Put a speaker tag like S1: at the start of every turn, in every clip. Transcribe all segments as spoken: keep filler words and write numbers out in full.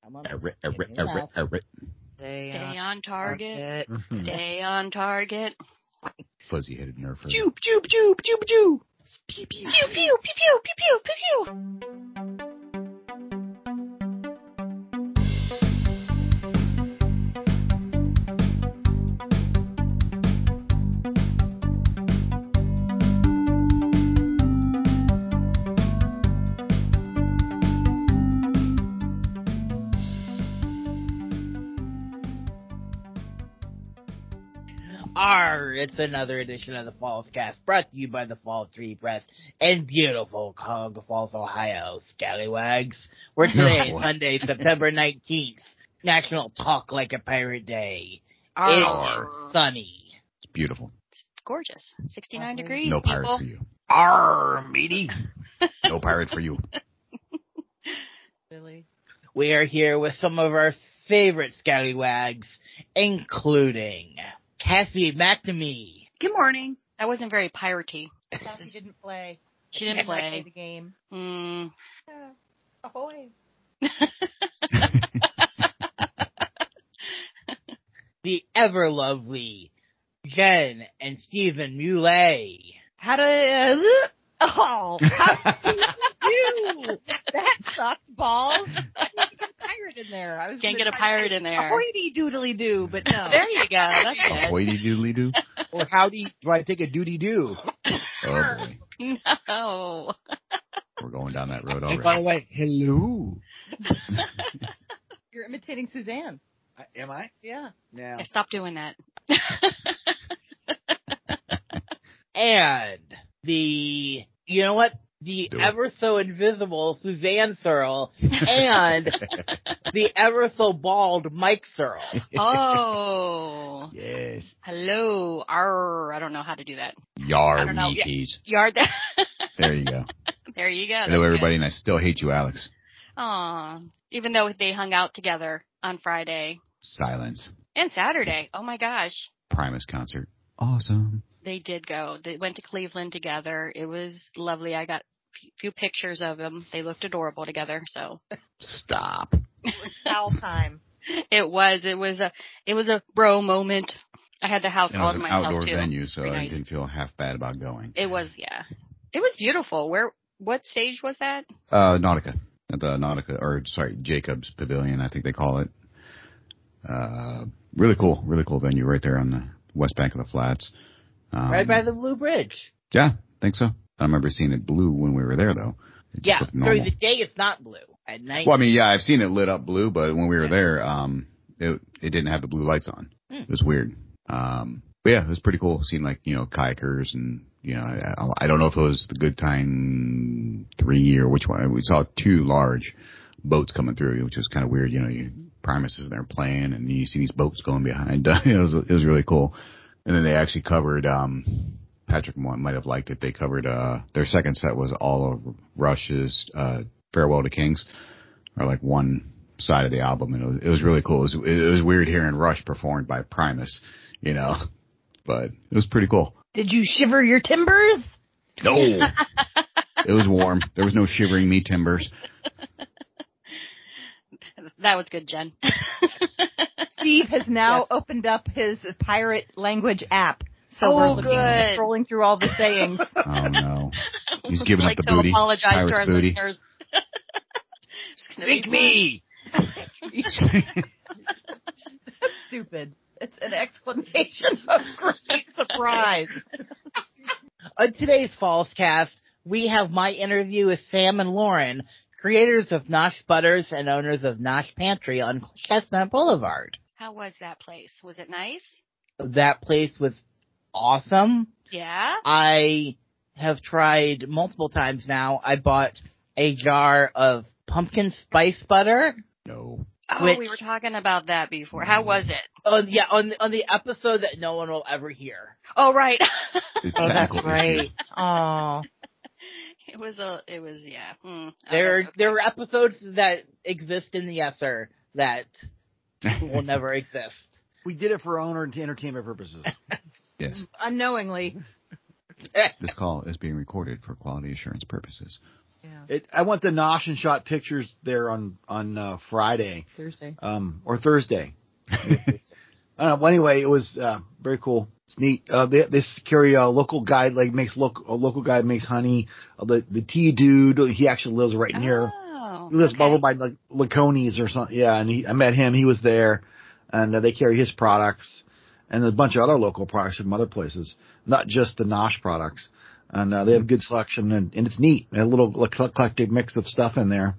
S1: Come on.
S2: Everett, Everett, Everett, Everett.
S3: Stay,
S4: Stay
S3: on,
S4: on target.
S2: Mhm.
S4: Stay on target.
S2: Fuzzy-headed nerfer.
S1: Joop, joop, joop, joop, joop.
S4: Pew, pew, pew, pew, pew, pew, pew, pew.
S3: Arr, it's another edition of the Falls Cast, brought to you by the Falls Tree Press in beautiful Cuyahoga Falls, Ohio. Scallywags. We're today,
S2: Oh,
S3: Sunday, September nineteenth, National Talk Like a Pirate Day.
S4: Arr.
S3: It's sunny.
S2: It's beautiful.
S4: Gorgeous. sixty-nine degrees,
S2: No pirate
S4: people.
S2: for you.
S1: Arr, meaty.
S2: No pirate for you.
S3: Really? We are here with some of our favorite Scallywags, including Cassie McNamee.
S5: Good morning.
S4: That wasn't very piratey.
S5: Cassie didn't play.
S4: She didn't
S5: play
S4: play.
S5: the game.
S4: Mm.
S5: Yeah. Ahoy.
S3: The ever lovely Jen and Stephen Muley.
S5: How to, uh, oh, how did you do? That sucked balls. I didn't get a pirate in there. I was
S4: Can't
S5: gonna
S4: get a
S5: try to
S4: pirate
S5: say
S4: in there.
S5: Ahoy doodly doo, but no.
S4: There you go. That's
S2: A
S4: good.
S2: hoity-doodly-doo.
S1: Or howdy, do I take a doody-doo?
S2: Oh, boy.
S4: No.
S2: We're going down that road
S1: And by the
S2: already.
S1: way, hello.
S5: You're imitating Suzanne.
S1: Uh, am I?
S5: Yeah.
S1: No.
S4: Yeah, stop doing that.
S3: And the, you know what? The
S2: Do it.
S3: ever so invisible Suzanne Searle and the ever so bald Mike Searle.
S4: Oh.
S2: Yes.
S4: Hello. Arr. I don't know how to do that.
S2: Yar
S4: I don't know.
S2: meaties.
S4: Yard that.
S2: There you go.
S4: There you go.
S2: Hello, everybody, and I still hate you, Alex.
S4: Aw. Even though they hung out together on Friday
S2: Silence.
S4: and Saturday. Oh my gosh.
S2: Primus concert. Awesome.
S4: They did go. They went to Cleveland together. It was lovely. I got a few pictures of them. They looked adorable together. So
S2: Stop.
S5: Foul time.
S4: it was. It was a. It was a bro moment. I had the house
S2: It
S4: all
S2: was
S4: to
S2: an
S4: myself
S2: outdoor
S4: too.
S2: venue, so
S4: Very
S2: I
S4: nice.
S2: didn't feel half bad about going.
S4: It was. Yeah. It was beautiful. Where? What stage was that?
S2: Uh, Nautica. At the Nautica, or sorry, Jacobs Pavilion, I think they call it. Uh, really cool, really cool venue right there on the west bank of the flats. Um,
S3: Right by the Blue Bridge.
S2: Yeah, think so. I remember seeing it blue when we were there, though. It just
S3: Yeah,
S2: looked normal.
S3: during the day it's not blue. At night.
S2: Well, I mean, yeah, I've seen it lit up blue, but when we were there, um, it it didn't have the blue lights on.
S3: Hmm.
S2: It was weird. Um, but yeah, it was pretty cool seeing like you know kayakers and you know I, I don't know if it was the Good Time three or which one. We saw two large boats coming through, which was kind of weird. You know, you Primus is there playing, and you see these boats going behind. it was it was really cool. And then they actually covered. Um, Patrick might have liked it. They covered uh, their second set was all of Rush's uh, Farewell to Kings, or like one side of the album, and it was, it was really cool. It was, it was weird hearing Rush performed by Primus, you know, but it was pretty cool.
S5: Did you shiver your timbers?
S2: No, it was warm. There was no shivering me timbers.
S4: That was good, Jen.
S5: Steve has now
S3: Yes.
S5: opened up his pirate language app. So
S4: Oh,
S5: we're looking,
S4: good.
S5: scrolling through all the sayings.
S2: Oh no, he's giving
S4: like
S2: up the
S4: to
S2: booty.
S4: apologize
S2: Pirate's
S4: to our
S2: booty.
S4: listeners.
S1: Sink me!
S5: Stupid. It's an exclamation of great surprise.
S3: On today's Falls Cast, we have my interview with Sam and Lauren, creators of Nosh Butters and owners of Nosh Pantry on Chestnut Boulevard.
S4: How was that place? Was it nice?
S3: That place was awesome.
S4: Yeah.
S3: I have tried multiple times now. I bought a jar of pumpkin spice butter.
S2: No.
S4: Oh,
S3: Which-
S4: we were talking about that before. How was it?
S3: Oh yeah, on the, on the episode that no one will ever hear.
S4: Oh, right.
S2: The
S5: Oh, that's
S2: technical
S5: right.
S2: issue.
S5: Oh.
S4: It was a. It was yeah. Mm. Oh,
S3: There
S4: that's okay.
S3: there are episodes that exist in the Yesser that will never exist.
S1: We did it for owner and entertainment purposes.
S2: Yes.
S5: Unknowingly.
S2: This call is being recorded for quality assurance purposes.
S5: Yeah.
S1: It, I went to Nosh and shot pictures there on on uh, Friday,
S5: Thursday.
S1: um, or Thursday. I don't know. Well, anyway, it was uh, very cool. It's neat. Uh, they, they carry a local guy, like makes local a local guy makes honey. Uh, the the tea dude, he actually lives right near.
S4: Oh,
S1: He lives
S4: okay.
S1: over by like Laconis or something. Yeah, and he, I met him. He was there, and uh, they carry his products and a bunch of other local products from other places, not just the Nosh products. And uh, they have good selection, and, and it's neat. A little like, eclectic mix of stuff in there.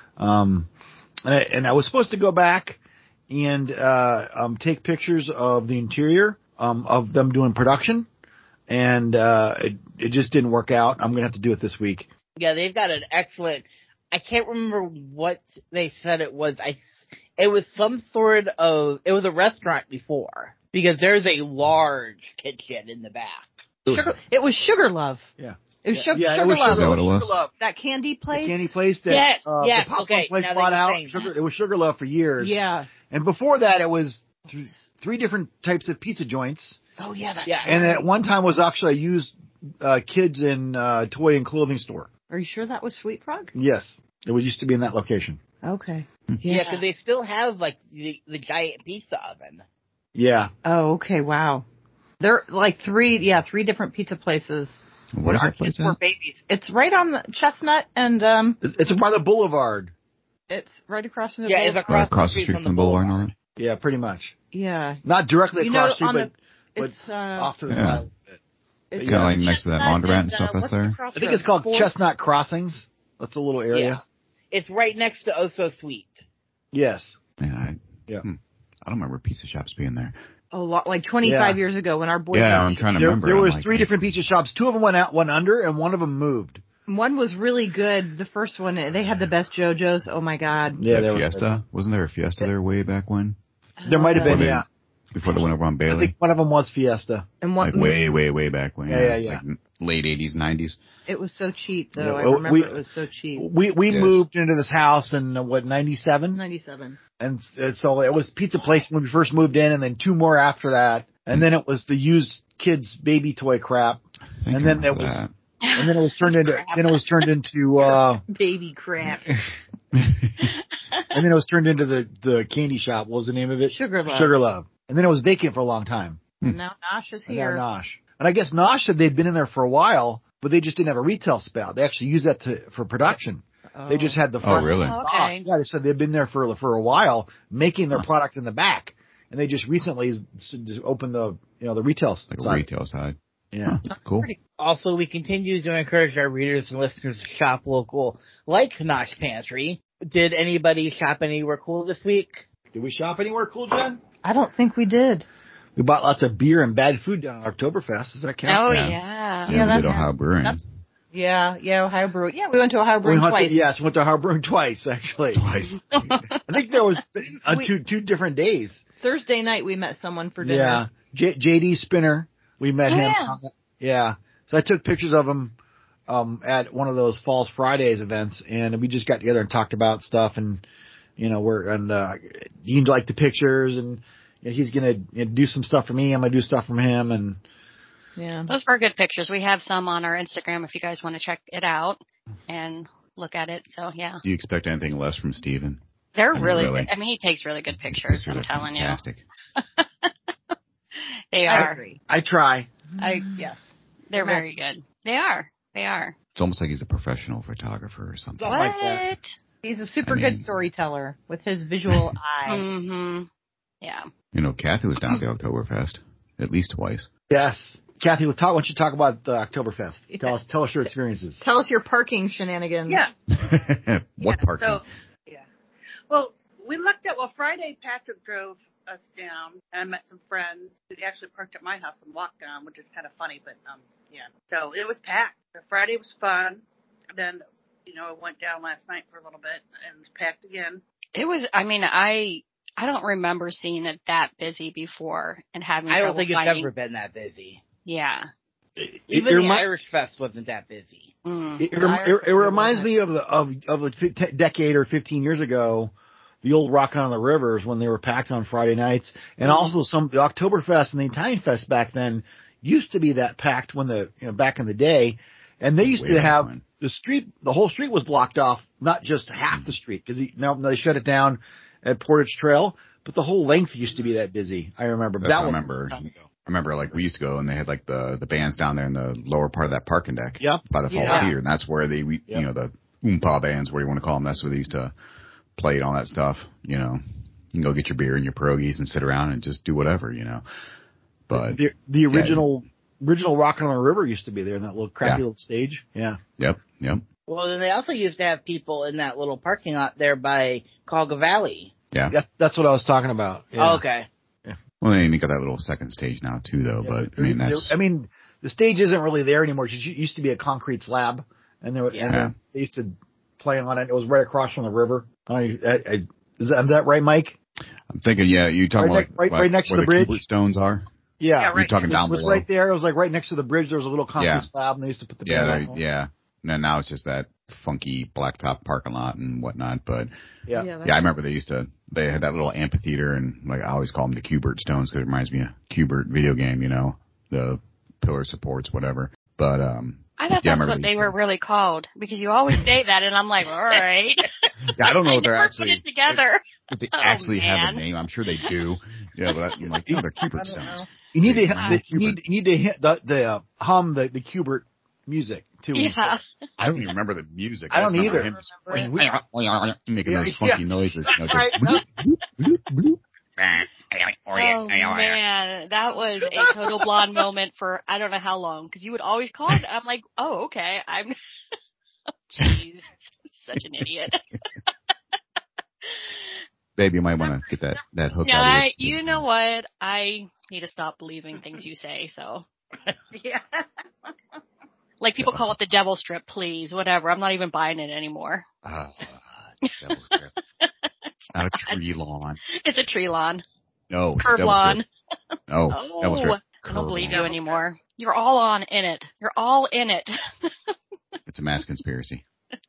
S1: Um, and I, and I was supposed to go back and uh, um, take pictures of the interior um, of them doing production, and uh, it, it just didn't work out. I'm gonna have to do it this week.
S3: Yeah, they've got an excellent. I can't remember what they said it was. I. It was some sort of. It was a restaurant before because there's a large kitchen in the back.
S5: Sugar, it was Sugar Love.
S1: Yeah.
S5: It was
S1: Yeah,
S5: Sugar,
S1: yeah, it
S5: Sugar
S1: was
S5: Love.
S2: Is that what it was?
S1: Sugar Love.
S5: That candy place.
S1: The candy place that
S3: Yes,
S1: uh,
S3: yes,
S1: the popcorn
S3: okay,
S1: place
S3: now that
S1: bought
S3: you're
S1: out.
S3: saying
S1: Sugar,
S3: that.
S1: it was Sugar Love for years.
S5: Yeah.
S1: And before that, it was th- three different types of pizza joints.
S5: Oh yeah, that's
S3: Yeah.
S5: right.
S1: And at one time was actually a used uh, kids and uh, toy and clothing store.
S5: Are you sure that was Sweet Frog?
S1: Yes, it was used to be in that location.
S5: Okay.
S3: Yeah, because they still have like the, the giant pizza oven.
S1: Yeah.
S5: Oh, okay. Wow. They're like three, yeah, three different pizza places.
S2: What
S5: when
S2: is
S5: our
S2: that place
S5: kids were
S2: at?
S5: babies. It's right on the Chestnut, and um,
S1: It's by the boulevard.
S5: it's right across from the.
S3: Yeah, it's
S5: boulevard.
S3: across,
S2: Right across
S3: the street from the
S2: boulevard and all
S3: boulevard.
S2: that?
S1: Yeah, pretty much.
S5: Yeah.
S1: Not directly
S5: You
S1: across
S5: know,
S1: the
S5: on
S1: street,
S5: the,
S1: but,
S5: it's
S1: but
S5: uh,
S1: off to the
S2: Yeah.
S1: side. a bit.
S5: it's
S1: Kinda
S2: like next to that
S5: Chestnut
S2: laundromat and stuff
S5: uh,
S2: that's
S5: what's the
S2: there?
S1: I
S5: crossroads?
S1: think it's called
S5: Fourth-
S1: Chestnut Crossings. That's a little area.
S3: Yeah. It's right next to Oh So Sweet.
S1: Yes.
S2: Yeah, I,
S1: Yeah.
S2: hmm. I don't remember pizza shops being there.
S5: A lot, like twenty-five
S1: Yeah.
S5: years ago when our boys.
S2: Yeah,
S5: were
S2: I'm trying to
S1: There,
S2: remember.
S1: there
S2: I'm
S1: was
S2: like,
S1: three different pizza shops. Two of them went out, one under, and one of them moved.
S5: One was really good. The first one, they had the best JoJo's. Oh my God.
S1: Yeah,
S2: that
S1: they were
S2: Fiesta? Wasn't there a Fiesta there way back when?
S1: There might have
S2: Before
S1: been,
S2: they,
S1: yeah.
S2: before they went over on
S1: I
S2: Bailey?
S1: think one of them was Fiesta.
S5: And one,
S2: Like way, way, way back when.
S1: Yeah, yeah, yeah.
S2: Like late eighties, nineties.
S5: it was so cheap though.
S1: Yeah,
S5: I
S1: well,
S5: remember
S1: we-
S5: it was so cheap.
S1: We we
S2: Yes.
S1: moved into this house in uh, what ninety-seven,
S5: ninety-seven.
S1: and uh, so it was Pizza Place when we first moved in, and then two more after that, and then it was the used kids baby toy crap,
S2: I think
S1: and
S2: I
S1: then it
S2: remember
S1: was
S2: that.
S1: and then it was turned into then it was turned into uh
S5: Baby crap.
S1: and then it was turned into the the candy shop. What was the name of it?
S5: Sugar Love.
S1: Sugar Love. And then it was vacant for a long time.
S5: And now Nosh is
S1: And now
S5: here.
S1: Nosh. And I guess Nosh said they'd been in there for a while, but they just didn't have a retail spell. They actually used that to for production.
S5: Oh.
S1: They just had the
S2: Oh,
S1: front
S2: really?
S1: stock.
S4: Okay.
S1: Yeah, they said they've been there for for a while making their product in the back, and they just recently s- just opened the you know the retail
S2: Like a
S1: side.
S2: retail side.
S1: Yeah.
S2: Huh, cool.
S5: Pretty-
S3: Also, we continue to encourage our readers and listeners to shop local, like Nosh Pantry. Did anybody shop anywhere cool this week?
S1: Did we shop anywhere cool, Jen?
S5: I don't think we did.
S1: We bought lots of beer and bad food down at Oktoberfest. Does that count?
S4: Oh
S2: Yeah.
S4: yeah.
S2: Yeah,
S5: Yeah,
S2: we
S5: that
S2: did Ohio Brewing.
S5: that's- Yeah, yeah, Ohio Brew. Yeah, we went to Ohio
S1: We
S5: Brewing
S1: went to,
S5: twice.
S1: yes, went to Ohio Brewing twice actually.
S2: Twice.
S1: I think there was on
S5: We-
S1: two two different days.
S5: Thursday night we met someone for dinner.
S1: Yeah, J- JD Spinner. We met
S4: Oh,
S1: him.
S4: yeah.
S1: Yeah. So I took pictures of him um, at one of those Falls Fridays events, and we just got together and talked about stuff, and you know, we're and uh, he liked the pictures, and you know, he's gonna you know, do some stuff for me. I'm gonna do stuff from him, and
S5: Yeah.
S4: Those were good pictures. We have some on our Instagram if you guys want to check it out and look at it. So yeah,
S2: Do you expect anything less from Steven?
S4: they're
S2: I mean,
S4: really.
S2: really.
S4: Good. I mean, he takes really good pictures.
S2: Pictures
S4: I'm
S2: are
S4: telling
S2: fantastic.
S4: you, they
S5: I
S4: are.
S5: agree.
S1: I try.
S5: I yes.
S4: They're
S5: Imagine.
S4: very good. They are. They are.
S2: It's almost like he's a professional photographer or something.
S1: Something like that.
S4: What?
S5: He's a super
S2: I mean-
S5: good storyteller with his visual eye.
S4: Mm-hmm. Yeah.
S2: You know, Kathy was down at the Oktoberfest at least twice.
S1: Yes, Kathy, we'll talk, why don't you talk about the Oktoberfest?
S5: Yeah.
S1: Tell us, tell us your experiences.
S5: Tell us your parking shenanigans.
S6: Yeah.
S2: What
S6: yeah,
S2: parking?
S6: So, yeah. Well, we looked at, well, Friday Patrick drove us down and I met some friends who actually parked at my house and walked down, which is kind of funny, but, um, yeah. So it was packed. So Friday was fun. Then, you know, I went down last night for a little bit and it was packed again.
S4: It was. I mean, I. I don't remember seeing it that busy before and having.
S3: I don't
S4: trouble
S3: think it's
S4: finding.
S3: ever been that busy.
S4: Yeah.
S1: It,
S3: Even
S1: it
S3: the
S1: remi-
S3: Irish Fest wasn't that busy.
S4: Mm.
S1: it, it, rem- it, it reminds me of the of of a fi- decade or fifteen years ago, the old Rockin' on the Rivers when they were packed on Friday nights, and also some the Oktoberfest and the Italian Fest back then used to be that packed when the you know back in the day, And they used
S2: Way
S1: to
S2: back
S1: have
S2: when.
S1: the street, the whole street was blocked off, not just half the street, because now they shut it down at Portage Trail, but the whole length used to be that busy. I remember.
S2: That's
S1: that
S2: what I
S1: was
S2: remember.
S1: a long time ago.
S2: I remember, like, we used to go and they had, like, the, the bands down there in the lower part of that parking deck.
S1: Yep.
S2: By the Fall
S1: Yeah.
S2: Theater. And that's where they, we,
S1: Yep.
S2: you know, the oompa bands, what do you want to call them? That's where they used to play and all that stuff, you know. You can go get your beer and your pierogies and sit around and just do whatever, you know. But.
S1: The, the original, yeah. original Rockin' on the River used to be there in that little crappy
S2: Yeah.
S1: little stage. Yeah.
S2: Yep, yep.
S3: Well, then they also used to have people in that little parking lot there by Colga Valley.
S2: Yeah.
S1: That's, that's what I was talking about. Yeah.
S3: Oh, okay.
S2: Well, they even got that little second stage now, too, though.
S1: Yeah,
S2: but, I
S1: there-
S2: mean,
S1: there-
S2: that's.
S1: I mean, the stage isn't really there anymore. It used to be a concrete slab, and there,
S3: Yeah.
S1: and then they used to play on it. It was right across from the river. I, I, I, is that, is that right, Mike?
S2: I'm thinking, yeah, you talking
S1: Right
S2: about
S1: next- right-
S2: like,
S1: right next
S2: where
S1: to the bridge?
S2: Kubert Stones are?
S1: Yeah,
S6: Yeah,
S2: You're
S6: right.
S2: talking
S1: It
S2: down
S1: was
S2: below.
S1: right there. It was like right next to the bridge. There was a little concrete
S2: Yeah.
S1: slab, and they used to put the
S2: Yeah,
S1: band
S2: they-
S1: on.
S2: yeah. And now it's just that funky blacktop parking lot and whatnot. But
S1: Yeah.
S5: Yeah,
S2: yeah, I remember they used to, they had that little amphitheater and like I always call them the Kubert Stones because it reminds me of Kubert video game, you know, the pillar supports, whatever. But, um,
S4: I thought
S2: yeah, I
S4: that's
S2: remember
S4: what
S2: they
S4: they
S2: used
S4: were
S2: to-
S4: really called because you always say that, and I'm like, all right.
S2: yeah, I don't know
S4: I
S2: if they're
S4: never
S2: actually,
S4: put it together.
S2: if they
S4: Oh,
S2: actually have
S4: man.
S2: a name. I'm sure they do. Yeah, but I'm like, no, they're
S5: I
S2: Kubert
S5: don't
S2: Stones.
S5: know.
S1: You need to
S2: Yeah.
S1: the, you need you need to hit the, the uh, hum the the Kubert music too. when you say
S4: Yeah.
S1: it.
S2: I don't even remember the music.
S1: I don't
S2: just remember
S1: either.
S2: him just
S5: Remember
S2: making
S1: Yeah,
S2: those funky
S1: yeah.
S2: noises. You know,
S1: Right.
S2: just bloop, bloop, bloop.
S4: Oh man, that was a total blonde moment for I don't know how long because you would always call it. I'm like, oh okay, I'm. Jeez, such an idiot.
S2: Babe, you might want to get that, that hook
S4: Yeah,
S2: out of
S4: I,
S2: your,
S4: you know what? I need to stop believing things you say. So,
S6: Yeah.
S4: like people call it the devil strip, please, whatever. I'm not even buying it anymore.
S2: Uh, devil's strip. Not a tree lawn.
S4: It's a tree lawn,
S2: No, it's
S4: curb
S2: devil's
S4: lawn.
S2: strip. No,
S4: Oh,
S2: devil's strip.
S4: I don't
S2: Curb
S4: believe
S2: lawn.
S4: you anymore. You're all on in it. You're all in it.
S2: It's a mass conspiracy.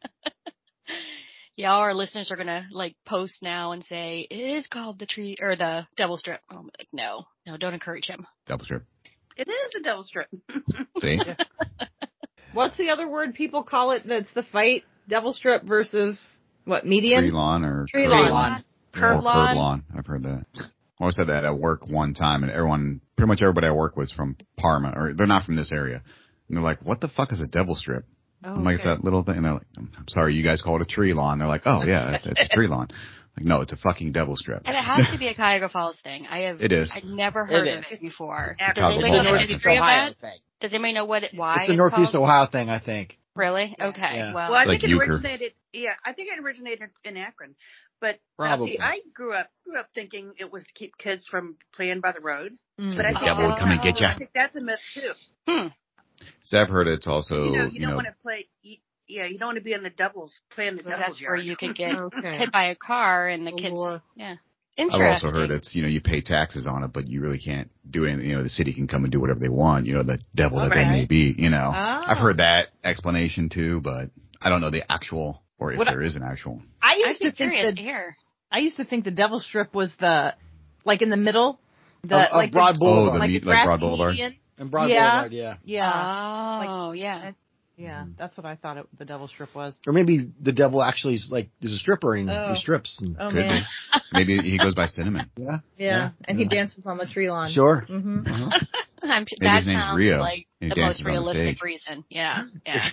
S4: Yeah, our listeners are gonna like post now and say it is called the tree or the devil strip. Oh, I'm like, no, no, don't encourage him.
S2: Devil's strip.
S6: It is a devil strip.
S2: See?
S5: What's the other word people call it that's the fight? Devil strip versus what, median?
S2: Tree lawn or
S5: Tree
S2: curb
S5: lawn.
S3: lawn.
S4: Curb
S2: or
S4: lawn.
S2: curb lawn. I've heard that. I always said that at work one time, and everyone, pretty much everybody I work with is from Parma, or they're not from this area. And they're like, what the fuck is a devil strip?
S5: Oh,
S2: I'm like, it's that little thing. And they're like, I'm sorry, you guys call it a tree lawn. They're like, oh, yeah, it's it's a tree lawn. Like, no, it's a fucking devil strip.
S4: And it has to be a Cuyahoga Falls thing. I have.
S2: It is.
S4: I'd never heard
S3: It
S4: of
S3: is.
S4: it before.
S6: It's
S4: Does
S2: a
S4: anybody
S2: Chicago
S4: know the
S2: Falls.
S4: history of
S3: Ohio
S4: that?
S3: thing.
S4: Does anybody know what it, why
S1: It's a Northeast
S4: called?
S1: Ohio thing, I think.
S4: Really? Okay.
S1: Yeah.
S4: Well,
S6: Well, I
S2: Like
S6: think it
S2: euchre.
S6: originated. Yeah, I think it originated in Akron. But uh,
S1: Probably.
S6: see, I grew up grew up thinking it was to keep kids from playing by the road.
S5: Mm.
S6: But I
S2: The
S6: think
S2: devil would come and get ya.
S6: I think that's a myth too.
S4: hmm.
S2: So I've heard it's also,
S6: you know, you,
S2: you
S6: don't
S2: know,
S6: want to play. You, yeah, you don't want to be in the doubles playing the
S4: Because
S6: devil's
S4: that's where
S6: yard.
S4: you could get
S5: Okay.
S4: hit by a car and the
S5: Oh,
S4: kids.
S5: Lord.
S4: Yeah.
S2: I've
S4: Interesting.
S2: also heard it's, you know, you pay taxes on it, but you really can't do anything. You know, the city can come and do whatever they want, you know, the devil that they
S6: Right.
S2: may be, you know.
S5: Oh.
S2: I've heard that explanation too, but I don't know the actual, or if
S5: What I-
S2: there is an actual.
S5: I
S4: I'd
S5: used
S4: be
S5: to think
S4: curious
S5: that
S4: to hear.
S5: I used to think the devil strip was the like in the middle, the
S1: Of- of
S5: like
S1: Broad
S5: the,
S1: Boulevard.
S2: Oh, the
S5: like
S2: meat-
S5: the
S2: like Broad
S5: grassy
S2: Boulevard?
S5: median.
S1: And Broad
S5: Yeah.
S1: Boulevard, yeah.
S5: Yeah,
S4: Oh, yeah.
S5: yeah, that's what I thought it, the devil strip was.
S1: Or maybe the devil actually is like is a stripper and
S5: Oh.
S1: he strips. And,
S5: Oh
S2: Could
S5: man,
S2: be. Maybe he goes by Cinnamon.
S1: yeah.
S5: yeah, and he
S1: yeah.
S5: dances on the tree lawn.
S1: Sure.
S5: hmm
S1: Uh-huh.
S4: I'm,
S2: Maybe
S4: that
S2: his name's
S4: sounds
S2: Rio.
S4: like
S2: He
S4: the most
S2: dances on the
S4: realistic
S2: stage.
S4: reason. Yeah. Yeah.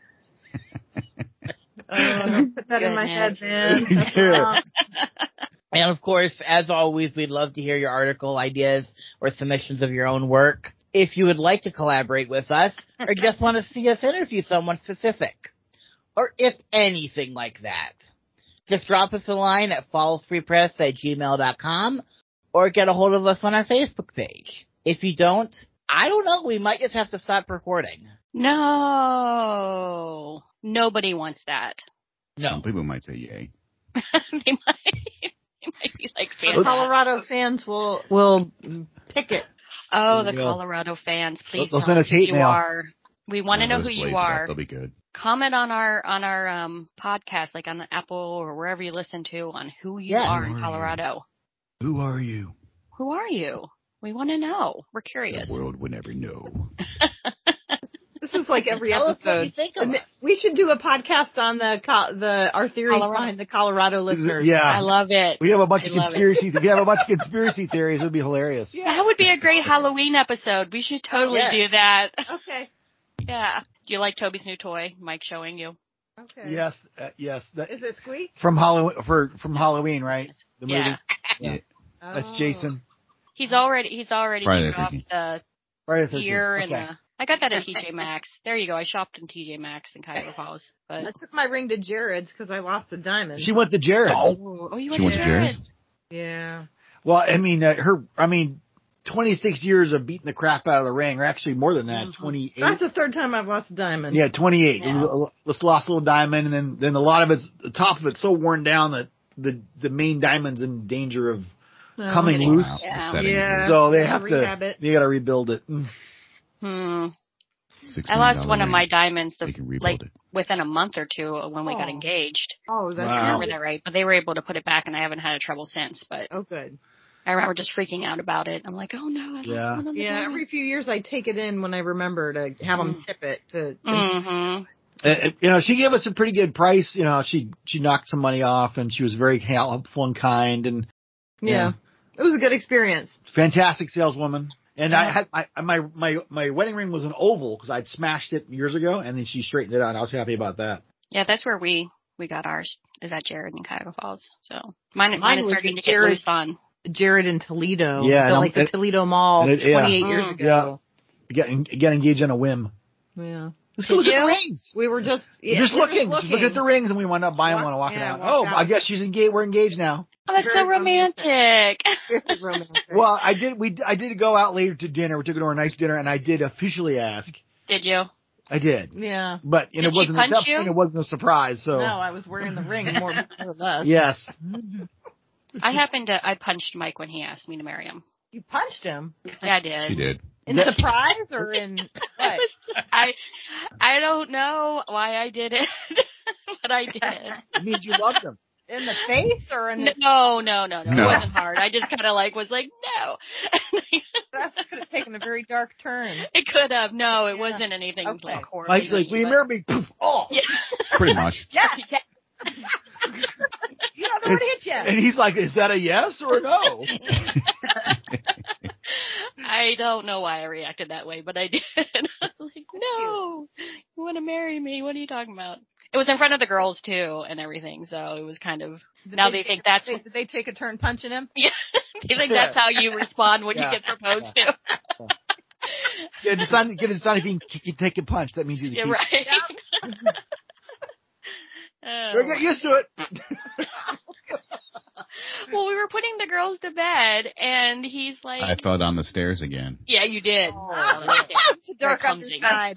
S5: Oh, put that in my head,
S4: Goodness.
S5: man. That's wrong.
S3: And of course, as always, we'd love to hear your article ideas or submissions of your own work. If you would like to collaborate with us or just want to see us interview someone specific, or if anything like that, just drop us a line at fallsfreepress at gmail dot com or get a hold of us on our Facebook page. If you don't, I don't know, we might just have to stop recording.
S4: No. Nobody wants that.
S3: No.
S2: Some people might say yay.
S4: they might. They might be like
S5: The
S4: fantastic.
S5: Colorado fans will will pick it.
S4: Oh, the
S1: There you go.
S4: Colorado fans, please
S1: They'll
S4: tell
S1: send
S4: us
S1: us
S4: who
S1: hate
S4: you
S1: mail.
S4: are. We want to
S2: No,
S4: know
S2: those
S4: who you
S2: blades, that-
S4: are.
S2: They'll be good.
S4: Comment on our on our um podcast, like on Apple or wherever you listen to, on who you
S3: Yeah.
S4: are
S2: Who
S4: in
S2: are
S4: Colorado.
S2: Who are you?
S4: Who are you? We want to know. We're curious.
S2: The world would never know.
S5: This is like every
S3: Tell us
S5: episode.
S3: what you think of
S5: And
S3: us.
S5: we should do a podcast on the co- the our theories
S4: Colorado.
S5: behind the Colorado listeners.
S1: Yeah.
S4: I love it.
S1: We have a bunch
S4: I
S1: of
S4: love it.
S1: conspiracy. If you have a bunch of conspiracy theories, it would be hilarious.
S5: Yeah.
S4: That would be a great Halloween episode. We should totally
S3: Yes.
S4: do that.
S5: Okay.
S4: Yeah. Do you like Toby's new toy? Mike showing you.
S5: Okay.
S1: Yes, uh, yes. That,
S5: Is it Squeak?
S1: from Halloween, for from Halloween, right? The movie.
S4: Yeah.
S1: Yeah.
S5: Oh.
S1: That's Jason.
S4: He's already he's already
S2: Friday
S4: took
S2: the
S4: off
S2: thirteenth.
S4: the
S1: Friday the
S4: ear
S1: thirteenth.
S4: and
S1: Okay.
S4: the. I got that at T J Maxx. There you go. I shopped in T J Maxx in Cuyahoga Falls.
S5: I
S4: But
S5: took my ring to Jared's because I lost the diamond.
S1: She went to Jared.
S4: oh, you
S2: She
S4: went
S2: went
S4: to
S2: to Jared's?
S4: Jared's.
S5: Yeah.
S1: Well, I mean, uh, her. I mean, twenty-six years of beating the crap out of the ring, or actually more than that,
S4: Mhm.
S1: twenty-eight.
S5: That's the third time I've lost a diamond.
S1: Yeah, twenty-eight.
S4: Yeah.
S1: Let's lost a little diamond, and then then a lot of it's the top of it's so worn down that the the main diamond's in danger of
S5: No.
S1: coming
S4: getting
S1: loose.
S2: Wow, the
S4: Yeah.
S2: settings
S5: Yeah.
S2: were
S1: So they
S5: gotta
S1: have
S5: rehab
S1: to.
S5: it.
S1: They got to rebuild it. Mm.
S4: Hmm.
S2: six
S4: I
S2: million
S4: lost
S2: dollar
S4: one of
S2: ring.
S4: my diamonds the,
S2: They can rebuild
S4: like
S2: it.
S4: within a month or two when we got
S5: Oh.
S4: engaged.
S5: Oh, that's
S1: Wow.
S4: I remember that right, but they were able to put it back, and I haven't had a trouble since. But
S5: Oh, good.
S4: I remember just freaking out about it. I'm like, oh no, I lost
S1: Yeah.
S4: one of the
S5: Yeah, every few years I take it in when I remember to have them
S4: Mm.
S5: tip it. To
S4: Mm-hmm.
S1: Uh, you know, she gave us a pretty good price. You know, she she knocked some money off, and she was very helpful and kind, and
S5: yeah. It was a good experience.
S1: fantastic saleswoman. And
S5: Yeah.
S1: I had I, my my my wedding ring was an oval because I'd smashed it years ago, and then she straightened it out. And I was happy about that.
S4: Yeah, that's where we we got ours. Is at Jared in Cuyahoga Falls. So mine mine,
S5: Mine
S4: is
S5: was
S4: starting
S5: at
S4: to get
S5: Jared.
S4: loose on.
S5: Jared in Toledo.
S1: Yeah,
S5: So
S1: and I'm-
S5: like the
S1: and-
S5: Toledo Mall
S1: and it- yeah.
S5: twenty-eight years
S4: Mm.
S5: ago.
S1: Get get engaged on a whim.
S5: Yeah.
S1: Let's go look
S4: Did
S1: at the
S4: you?
S1: rings.
S5: We were just
S1: We're
S5: yeah,
S1: just
S5: we were
S1: looking, just looking at the rings, and we wound up buying
S5: Walk-
S1: one and walking
S5: yeah,
S1: out.
S5: walked
S1: Oh,
S5: out.
S1: I guess she's engaged. We're engaged now.
S4: Oh, that's
S5: Very
S4: so romantic.
S5: Very romantic.
S1: Well, I did. We I did go out later to dinner. We took her to a nice dinner, and I did officially ask.
S4: Did you?
S1: I did,
S5: yeah.
S1: but and
S4: Did
S1: it
S4: she
S1: wasn't at
S4: punch
S1: that
S4: you?
S1: point. It wasn't a surprise. So
S5: No, I was wearing the ring more, more or less.
S1: yes,
S4: I happened to. I punched Mike when he asked me to marry him.
S5: You punched him.
S4: Yeah, I did.
S2: She did.
S5: In surprise or in what?
S4: I I don't know why I did it, but I did.
S1: it means you loved them.
S5: In the face or in the
S4: No, no, no, no.
S2: No.
S4: It wasn't hard. I just kind of like was like, no.
S5: that could have taken a very dark turn.
S4: It could have. No, it
S5: Yeah.
S4: wasn't anything
S5: Okay.
S4: like horrible.
S1: Mike's like, "We married me." Poof, oh,
S4: Yeah.
S2: Pretty much.
S5: Yeah.
S4: Yeah.
S5: You know the word hit you.
S1: and he's like, "Is that a yes or a no?"
S4: I don't know why I reacted that way, but I did. I was like, no, you want to marry me? What are you talking about? It was in front of the girls too and everything, so it was kind of,
S5: Did
S4: now
S5: they
S4: they think that's,
S5: They, did they take a turn punching him?
S4: yeah, they think that's how you respond when
S1: Yeah.
S4: you get proposed to.
S1: Yeah, it's not, it's not even you take a punch. That means you
S4: Yeah,
S1: keep.
S4: right. Oh.
S1: We'll get used to it.
S4: Well, we were putting the girls to bed, and he's like,
S2: I fell down the stairs again.
S4: yeah, you did.
S5: Oh.
S4: Very
S5: Dark
S4: clumsy.
S5: underside.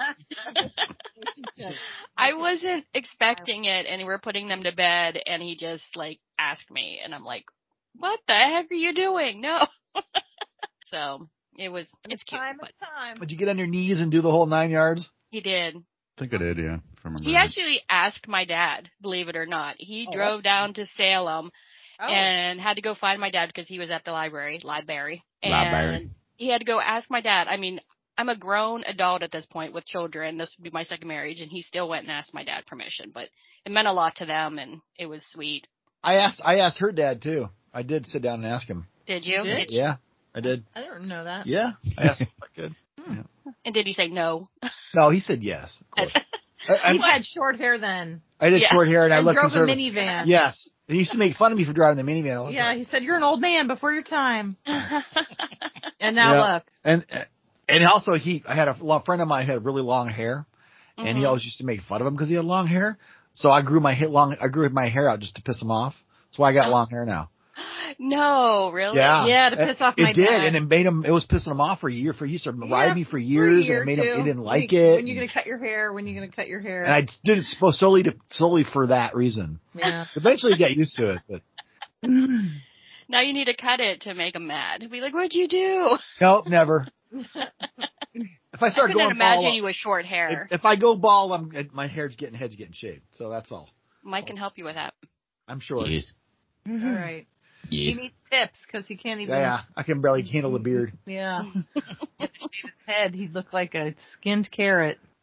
S4: I wasn't expecting it, and we were putting them to bed, and he just, like, asked me, and I'm like, what the heck are you doing? No. So, it was, it's cute,
S5: Time
S4: but
S5: is time.
S1: Would you get on your knees and do the whole nine yards?
S4: he did.
S2: I think I did, yeah. If I remember
S4: He
S2: right.
S4: actually asked my dad, believe it or not. He
S1: Oh,
S4: drove down to Salem
S5: Oh.
S4: and had to go find my dad because he was at the library, library. And
S2: Library.
S4: he had to go ask my dad. I mean, I'm a grown adult at this point with children. This would be my second marriage, and he still went and asked my dad permission. But it meant a lot to them, and it was sweet.
S1: I asked. I asked her dad too. I did sit down and ask him.
S4: Did you?
S5: You did?
S1: Yeah, I did.
S5: I didn't know that.
S1: Yeah, I asked him if I could.
S4: And did he say no?
S1: No, he said yes. Of course. I,
S5: He
S1: I,
S5: had short hair then.
S1: I did
S4: Yeah.
S1: short hair and I
S5: And
S1: looked
S5: drove a
S1: conservative.
S5: minivan.
S1: Yes, he used to make fun of me for driving the minivan all the
S5: Yeah,
S1: time.
S5: he said, you're an old man before your time. And now
S1: Yeah.
S5: look.
S1: And and also he, I had a, a friend of mine who had really long hair, and he
S4: Mhm.
S1: always used to make fun of him because he had long hair. So I grew my hair long. I grew my hair out just to piss him off. That's why I got long hair now.
S4: No, really?
S1: Yeah,
S5: Yeah, to piss
S1: it,
S5: off
S1: it
S5: my
S1: did,
S5: dad.
S1: and it made him. It was pissing him off for a year. For he started
S5: Yeah,
S1: riding me for
S5: For a
S1: years,
S5: year
S1: and it made
S5: or
S1: him. He
S5: two.
S1: didn't like
S5: when,
S1: it.
S5: When you going to cut your hair? When you going to cut your hair?
S1: and I did it supposed solely to solely for that reason.
S5: yeah.
S1: Eventually, get used to it, but
S4: Now you need to cut it to make him mad. Be like, what'd you do?
S1: no, never. If I
S4: I
S1: start
S4: couldn't
S1: going
S4: imagine
S1: bald,
S4: you with short hair.
S1: if, if I go bald, I'm my hair's getting head's getting shaved. So that's all.
S4: Mike can help you with that.
S1: I'm sure.
S2: Yes.
S5: All right. He
S2: Yes.
S5: needs tips because he can't even.
S1: Yeah, yeah, I can barely handle the beard.
S5: Yeah. He had to shave his head. He'd look like a skinned carrot.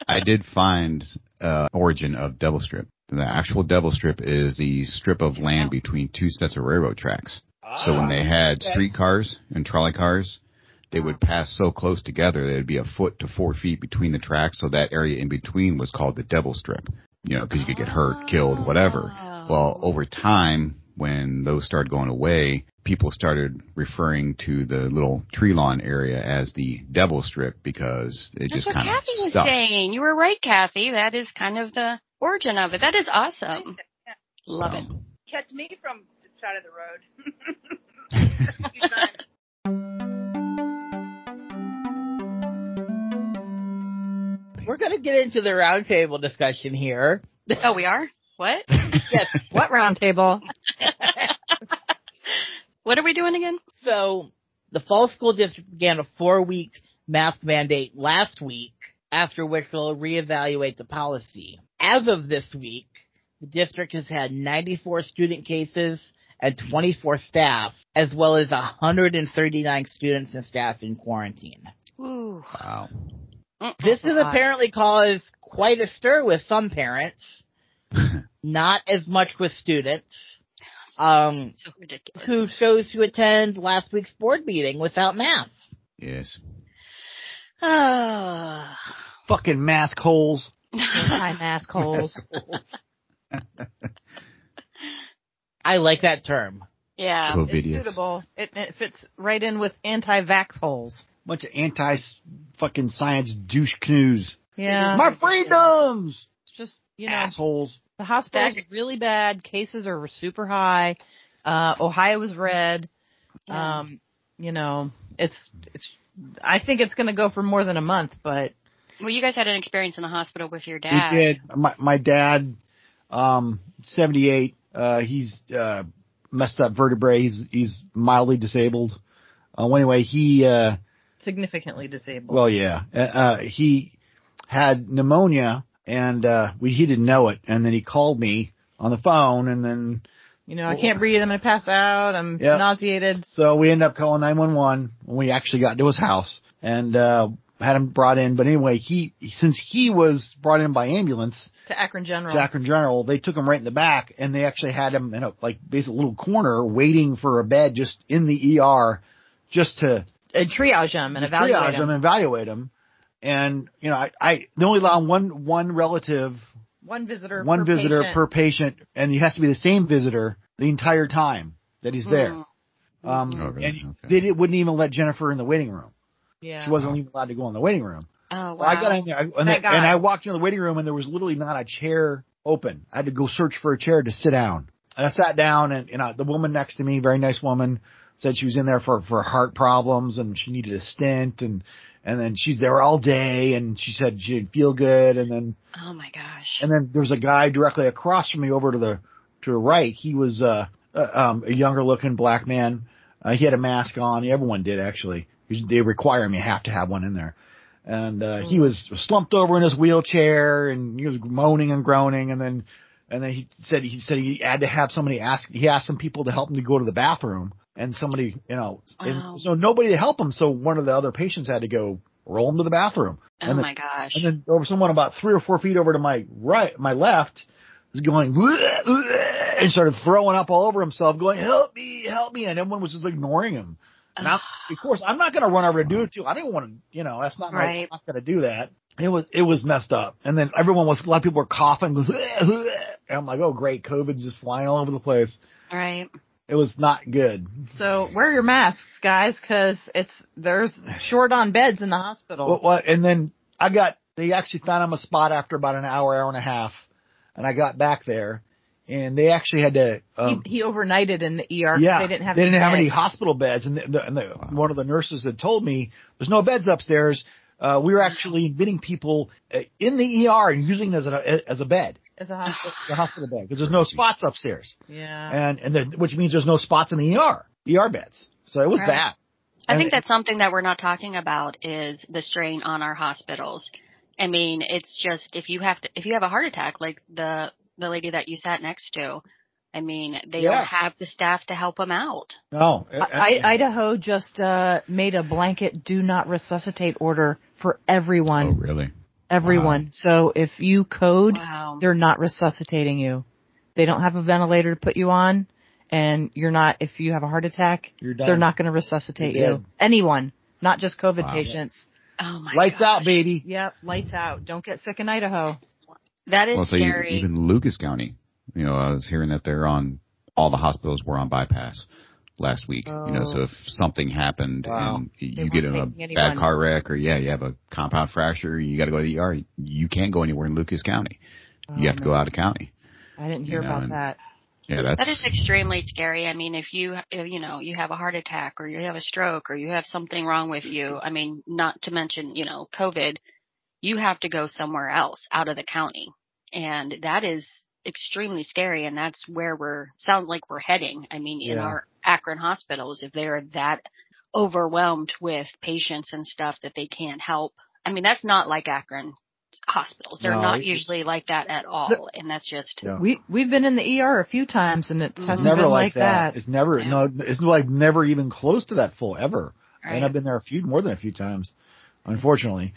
S2: I did find uh origin of Devil Strip. The actual Devil Strip is the strip of land between two sets of railroad tracks. Ah, so when they had streetcars and trolley cars, they would pass so close together that it would be a foot to four feet between the tracks. So that area in between was called the Devil Strip. You know, because you could get hurt, killed, whatever. Well, over time, when those started going away, people started referring to the little tree lawn area as the Devil Strip because it
S4: That's
S2: just kind of
S4: Kathy was
S2: stuck.
S4: saying. You were right, Kathy. That is kind of the origin of it. That is awesome.
S6: Yeah.
S4: Love
S2: So.
S4: it.
S6: Kept me from the side of the road. A few times.
S3: We're going to get into the roundtable discussion here.
S4: Oh, we are? What?
S3: Yes.
S5: What roundtable?
S4: What are we doing again?
S3: So, the fall school district began a four-week mask mandate last week, after which they'll reevaluate the policy. As of this week, the district has had ninety-four student cases and twenty-four staff, as well as one hundred thirty-nine students and staff in quarantine.
S4: Ooh.
S2: Wow.
S3: This has apparently caused quite a stir with some parents, not as much with students, um,
S4: So ridiculous.
S3: who chose to attend last week's board meeting without masks.
S2: Yes.
S4: Ah.
S1: Fucking mask holes.
S5: Anti-mask holes.
S3: I like that term.
S4: Yeah.
S2: Go
S5: It's
S2: idiots.
S5: suitable. It, it fits right in with anti-vax holes.
S1: Bunch of anti fucking science douche canoes.
S5: Yeah.
S1: My freedoms!
S5: It's just, you know,
S1: Assholes.
S5: the hospital's
S4: Back-
S5: really bad. Cases are super high. Uh, Ohio is red.
S4: Yeah.
S5: Um, you know, it's, it's, I think it's going to go for more than a month, but
S4: Well, you guys had an experience in the hospital with your dad.
S1: We did. My, my dad, um, seventy-eight, uh, he's, uh, messed up vertebrae. He's, he's mildly disabled. Uh, well, anyway, he, uh,
S5: significantly disabled.
S1: well, yeah, uh, uh, he had pneumonia and, uh, we, he didn't know it. And then he called me on the phone and then,
S5: you know, I can't breathe. I'm going to pass out. I'm
S1: Yep.
S5: nauseated.
S1: so we ended up calling nine one one when we actually got to his house and, uh, had him brought in. But anyway, he, since he was brought in by ambulance,
S5: To Akron General.
S1: to Akron General, they took him right in the back and they actually had him in a, like, basically a little corner waiting for a bed just in the E R just to
S5: And triage him and
S1: just
S5: evaluate
S1: triage
S5: him.
S1: him and evaluate him. And, you know, I, I, they only allow one, one relative,
S5: One visitor
S1: one
S5: per
S1: visitor
S5: patient.
S1: per patient, and he has to be the same visitor the entire time that he's there.
S4: Mm.
S1: Um,
S2: Oh, really?
S1: and
S2: Okay.
S1: they didn't, wouldn't even let Jennifer in the waiting room.
S5: Yeah.
S1: She wasn't even allowed to go in the waiting room.
S4: Oh, wow.
S1: Well, I got in there, I, and,
S5: That
S1: they-
S5: guy.
S1: and I walked into the waiting room, and there was literally not a chair open. I had to go search for a chair to sit down. And I sat down, and you know, the woman next to me, very nice woman, said she was in there for for heart problems, and she needed a stent, and and then she's there all day, and she said she didn't feel good, and then
S4: Oh, my gosh.
S1: and then there was a guy directly across from me over to the to the right. He was uh, uh um a younger looking black man. Uh, he had a mask on. Everyone did actually. They require him. You have to have one in there. And, uh, he was slumped over in his wheelchair and he was moaning and groaning. And then, and then he said, he said he had to have somebody ask, he asked some people to help him to go to the bathroom and somebody, you know,
S4: Wow.
S1: and so nobody to help him. So one of the other patients had to go roll him to the bathroom.
S4: Oh,
S1: and then,
S4: my gosh.
S1: And then over someone about three or four feet over to my right, my left was going, "Bleh, bleh," and started throwing up all over himself going, help me, help me. And everyone was just ignoring him. Now, of course, I'm not going to run over to do it too. I didn't want to, you know, that's not, my,
S4: Right.
S1: I'm not going to do that. It was, it was messed up. And then everyone was, a lot of people were coughing. Going, "Bleh, bleh," and I'm like, oh, great. COVID's just flying all over the place.
S4: All right.
S1: It was not good.
S5: So wear your masks, guys, because it's there's short on beds in the hospital.
S1: Well, what, and then I got, they actually found him a spot after about an hour, hour and a half. And I got back there and they actually had to, um,
S5: he, he overnighted in the E R.
S1: yeah,
S5: They didn't have
S1: they didn't
S5: any
S1: have any
S5: beds.
S1: hospital beds. And, the, the, and the, one of the nurses had told me there's no beds upstairs. Uh, we were actually admitting people uh, in the E R and using it as a, as a bed,
S5: As a hospital.
S1: the hospital bed, because there's no spots upstairs.
S5: Yeah.
S1: And, and the, which means there's no spots in the E R, E R beds. So it was
S4: Right.
S1: bad.
S4: I
S1: And-
S4: think that's something that we're not talking about is the strain on our hospitals. I mean, it's just if you have to, if you have a heart attack, like the the lady that you sat next to, I mean, they
S1: Yeah.
S4: don't have the staff to help them out.
S1: No.
S5: I, Idaho just uh, made a blanket do not resuscitate order for
S2: Oh,
S5: everyone.
S2: really?
S5: Everyone. Wow. So if you code,
S4: wow.
S5: they're not resuscitating you. They don't have a ventilator to put you on, and you're not, if you have a heart attack,
S1: you're done.
S5: They're not going to resuscitate
S1: you're
S5: you.
S1: Dead.
S5: Anyone, not just COVID
S2: wow.
S5: patients.
S4: Oh my
S1: Lights
S4: gosh.
S1: out, baby.
S5: Yep, lights out. Don't get sick in Idaho.
S4: That is
S2: well, so
S4: scary.
S2: Even Lucas County, you know, I was hearing that they're on, all the hospitals were on bypass last week. Oh. You know, so if something happened
S1: wow.
S2: and you get in a
S5: anyone.
S2: bad car wreck or, yeah, you have a compound fracture, you got to go to the E R, you can't go anywhere in Lucas County. Oh, you have to man. go out of county.
S5: I didn't hear you know, about that.
S2: Yeah, that's...
S4: That is extremely scary. I mean, if you, if, you know, you have a heart attack or you have a stroke or you have something wrong with you, I mean, not to mention, you know, COVID, you have to go somewhere else out of the county. And that is extremely scary. And that's where we're, sounds like we're heading. I mean,
S1: yeah.
S4: in our Akron hospitals, if they're that overwhelmed with patients and stuff that they can't help. I mean, that's not like Akron hospitals. They're no, not it, usually like that at all. The, and that's just.
S5: Yeah. We, we've been in the E R a few times and it
S1: it's
S5: hasn't
S1: never
S5: been
S1: like
S5: like that.
S1: that. It's never, yeah. no, it's like never even close to that full ever. Right. And I've been there a few, more than a few times, unfortunately.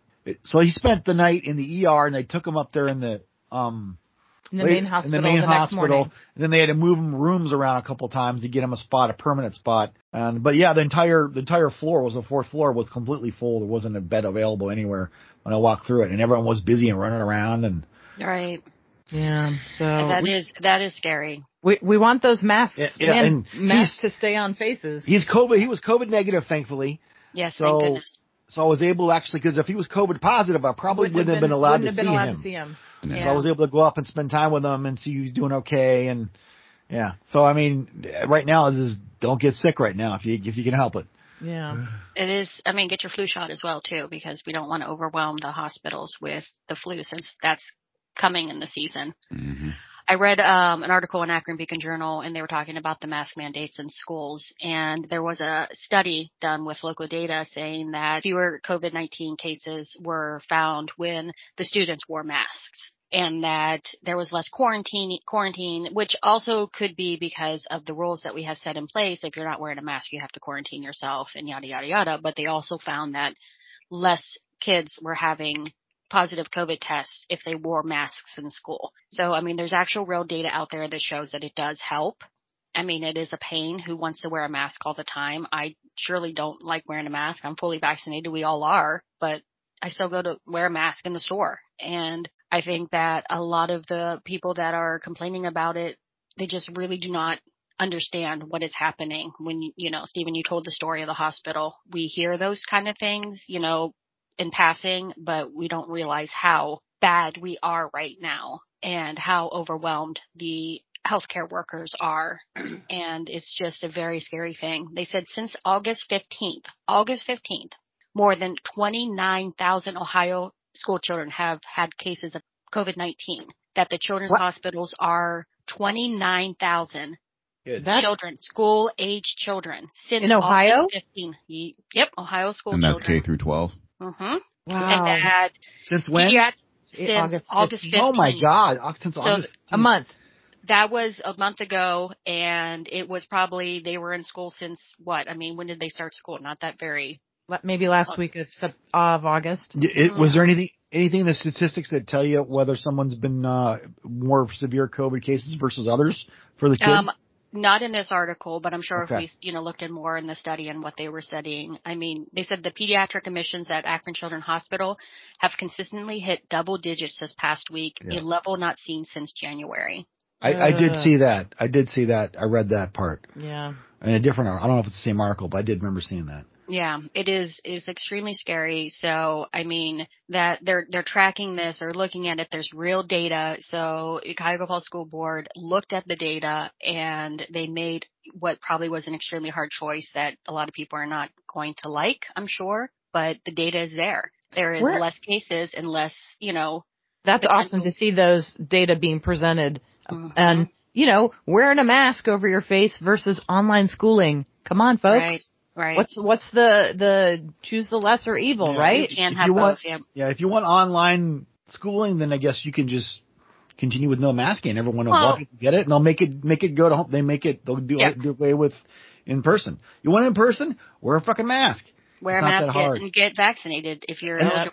S1: So he spent the night in the E R and they took him up there in the, um,
S5: in the main hospital,
S1: in the main
S5: the
S1: hospital,
S5: and
S1: then they had to move him rooms around a couple times to get him a spot, a permanent spot. And but yeah, the entire the entire floor was the fourth floor was completely full. There wasn't a bed available anywhere when I walked through it, and everyone was busy and running around and.
S4: Right.
S5: Yeah. So
S4: and that we, is that is scary.
S5: We we want those masks,
S1: yeah, yeah,
S5: man,
S1: and
S5: masks to stay on faces.
S1: He's COVID. He was COVID negative, thankfully.
S4: Yes,
S1: so,
S4: thank goodness.
S1: So I was able to actually, because if he was COVID positive, I probably wouldn't, wouldn't have been, been allowed, to,
S5: have been
S1: see
S5: allowed
S1: him.
S5: to see him.
S1: Yeah. So I was able to go up and spend time with him and see he's doing okay. And yeah, so I mean, right now is don't get sick right now if you if you can help it.
S5: Yeah,
S4: it is. I mean, get your flu shot as well too, because we don't want to overwhelm the hospitals with the flu since that's coming in the season.
S2: Mm-hmm.
S4: I read um, an article in Akron Beacon Journal, and they were talking about the mask mandates in schools. And there was a study done with local data saying that fewer COVID nineteen cases were found when the students wore masks, and that there was less quarantine, quarantine, which also could be because of the rules that we have set in place. If you're not wearing a mask, you have to quarantine yourself and yada, yada, yada. But they also found that less kids were having positive COVID tests if they wore masks in school. So, I mean, there's actual real data out there that shows that it does help. I mean, it is a pain. Who wants to wear a mask all the time? I surely don't like wearing a mask. I'm fully vaccinated. We all are, but I still go to wear a mask in the store. And I think that a lot of the people that are complaining about it, they just really do not understand what is happening. When, you know, Stephen, you told the story of the hospital. We hear those kind of things, you know, in passing, but we don't realize how bad we are right now and how overwhelmed the healthcare workers are. And it's just a very scary thing. They said since August fifteenth, August fifteenth, more than twenty-nine thousand Ohio school children have had cases of COVID nineteen, that the children's what? hospitals are twenty-nine thousand children, school age children since
S5: in Ohio?
S4: August fifteenth. Yep. Ohio school
S2: and
S4: children.
S2: And that's K through twelve.
S4: Mm-hmm.
S5: Wow.
S4: And that
S1: since when?
S4: Yeah, since
S5: August
S4: August fifteenth.
S1: Oh my God! Since
S4: so
S1: August fifteenth.
S5: A month.
S4: That was a month ago, and it was probably they were in school since what? I mean, when did they start school? Not that very.
S5: Maybe last uh, week of, of August.
S1: It, mm-hmm. Was there anything anything in the statistics that tell you whether someone's been uh, more severe COVID cases versus others for the kids?
S4: Um, Not in this article, but I'm sure
S1: okay.
S4: if we, you know, looked in more in the study and what they were studying. I mean, they said the pediatric admissions at Akron Children's Hospital have consistently hit double digits this past week, yeah. a level not seen since January.
S1: I, uh, I did see that. I did see that. I read that part.
S5: Yeah.
S1: In a different article. I don't know if it's the same article, but I did remember seeing that.
S4: Yeah, it is is extremely scary. So, I mean, that they're they're tracking this or looking at it. There's real data. So, Cuyahoga Falls School Board looked at the data and they made what probably was an extremely hard choice that a lot of people are not going to like, I'm sure. But the data is there. There is
S5: Where?
S4: less cases and less, you know.
S5: That's awesome to see those data being presented.
S4: Mm-hmm.
S5: And, you know, wearing a mask over your face versus online schooling. Come on, folks.
S4: Right. Right.
S5: What's what's the the choose the lesser evil,
S1: yeah,
S5: right?
S4: You can't
S1: if
S4: have
S1: you
S4: both.
S1: Want,
S4: yeah.
S1: yeah, if you want online schooling, then I guess you can just continue with no masking. Everyone will
S4: well,
S1: get it, and they'll make it make it go to home. They make it. They'll do,
S4: yeah.
S1: do away with in person. You want in person? Wear a fucking mask.
S4: Wear
S1: it's
S4: a mask get, and get vaccinated if you're
S1: and
S4: eligible.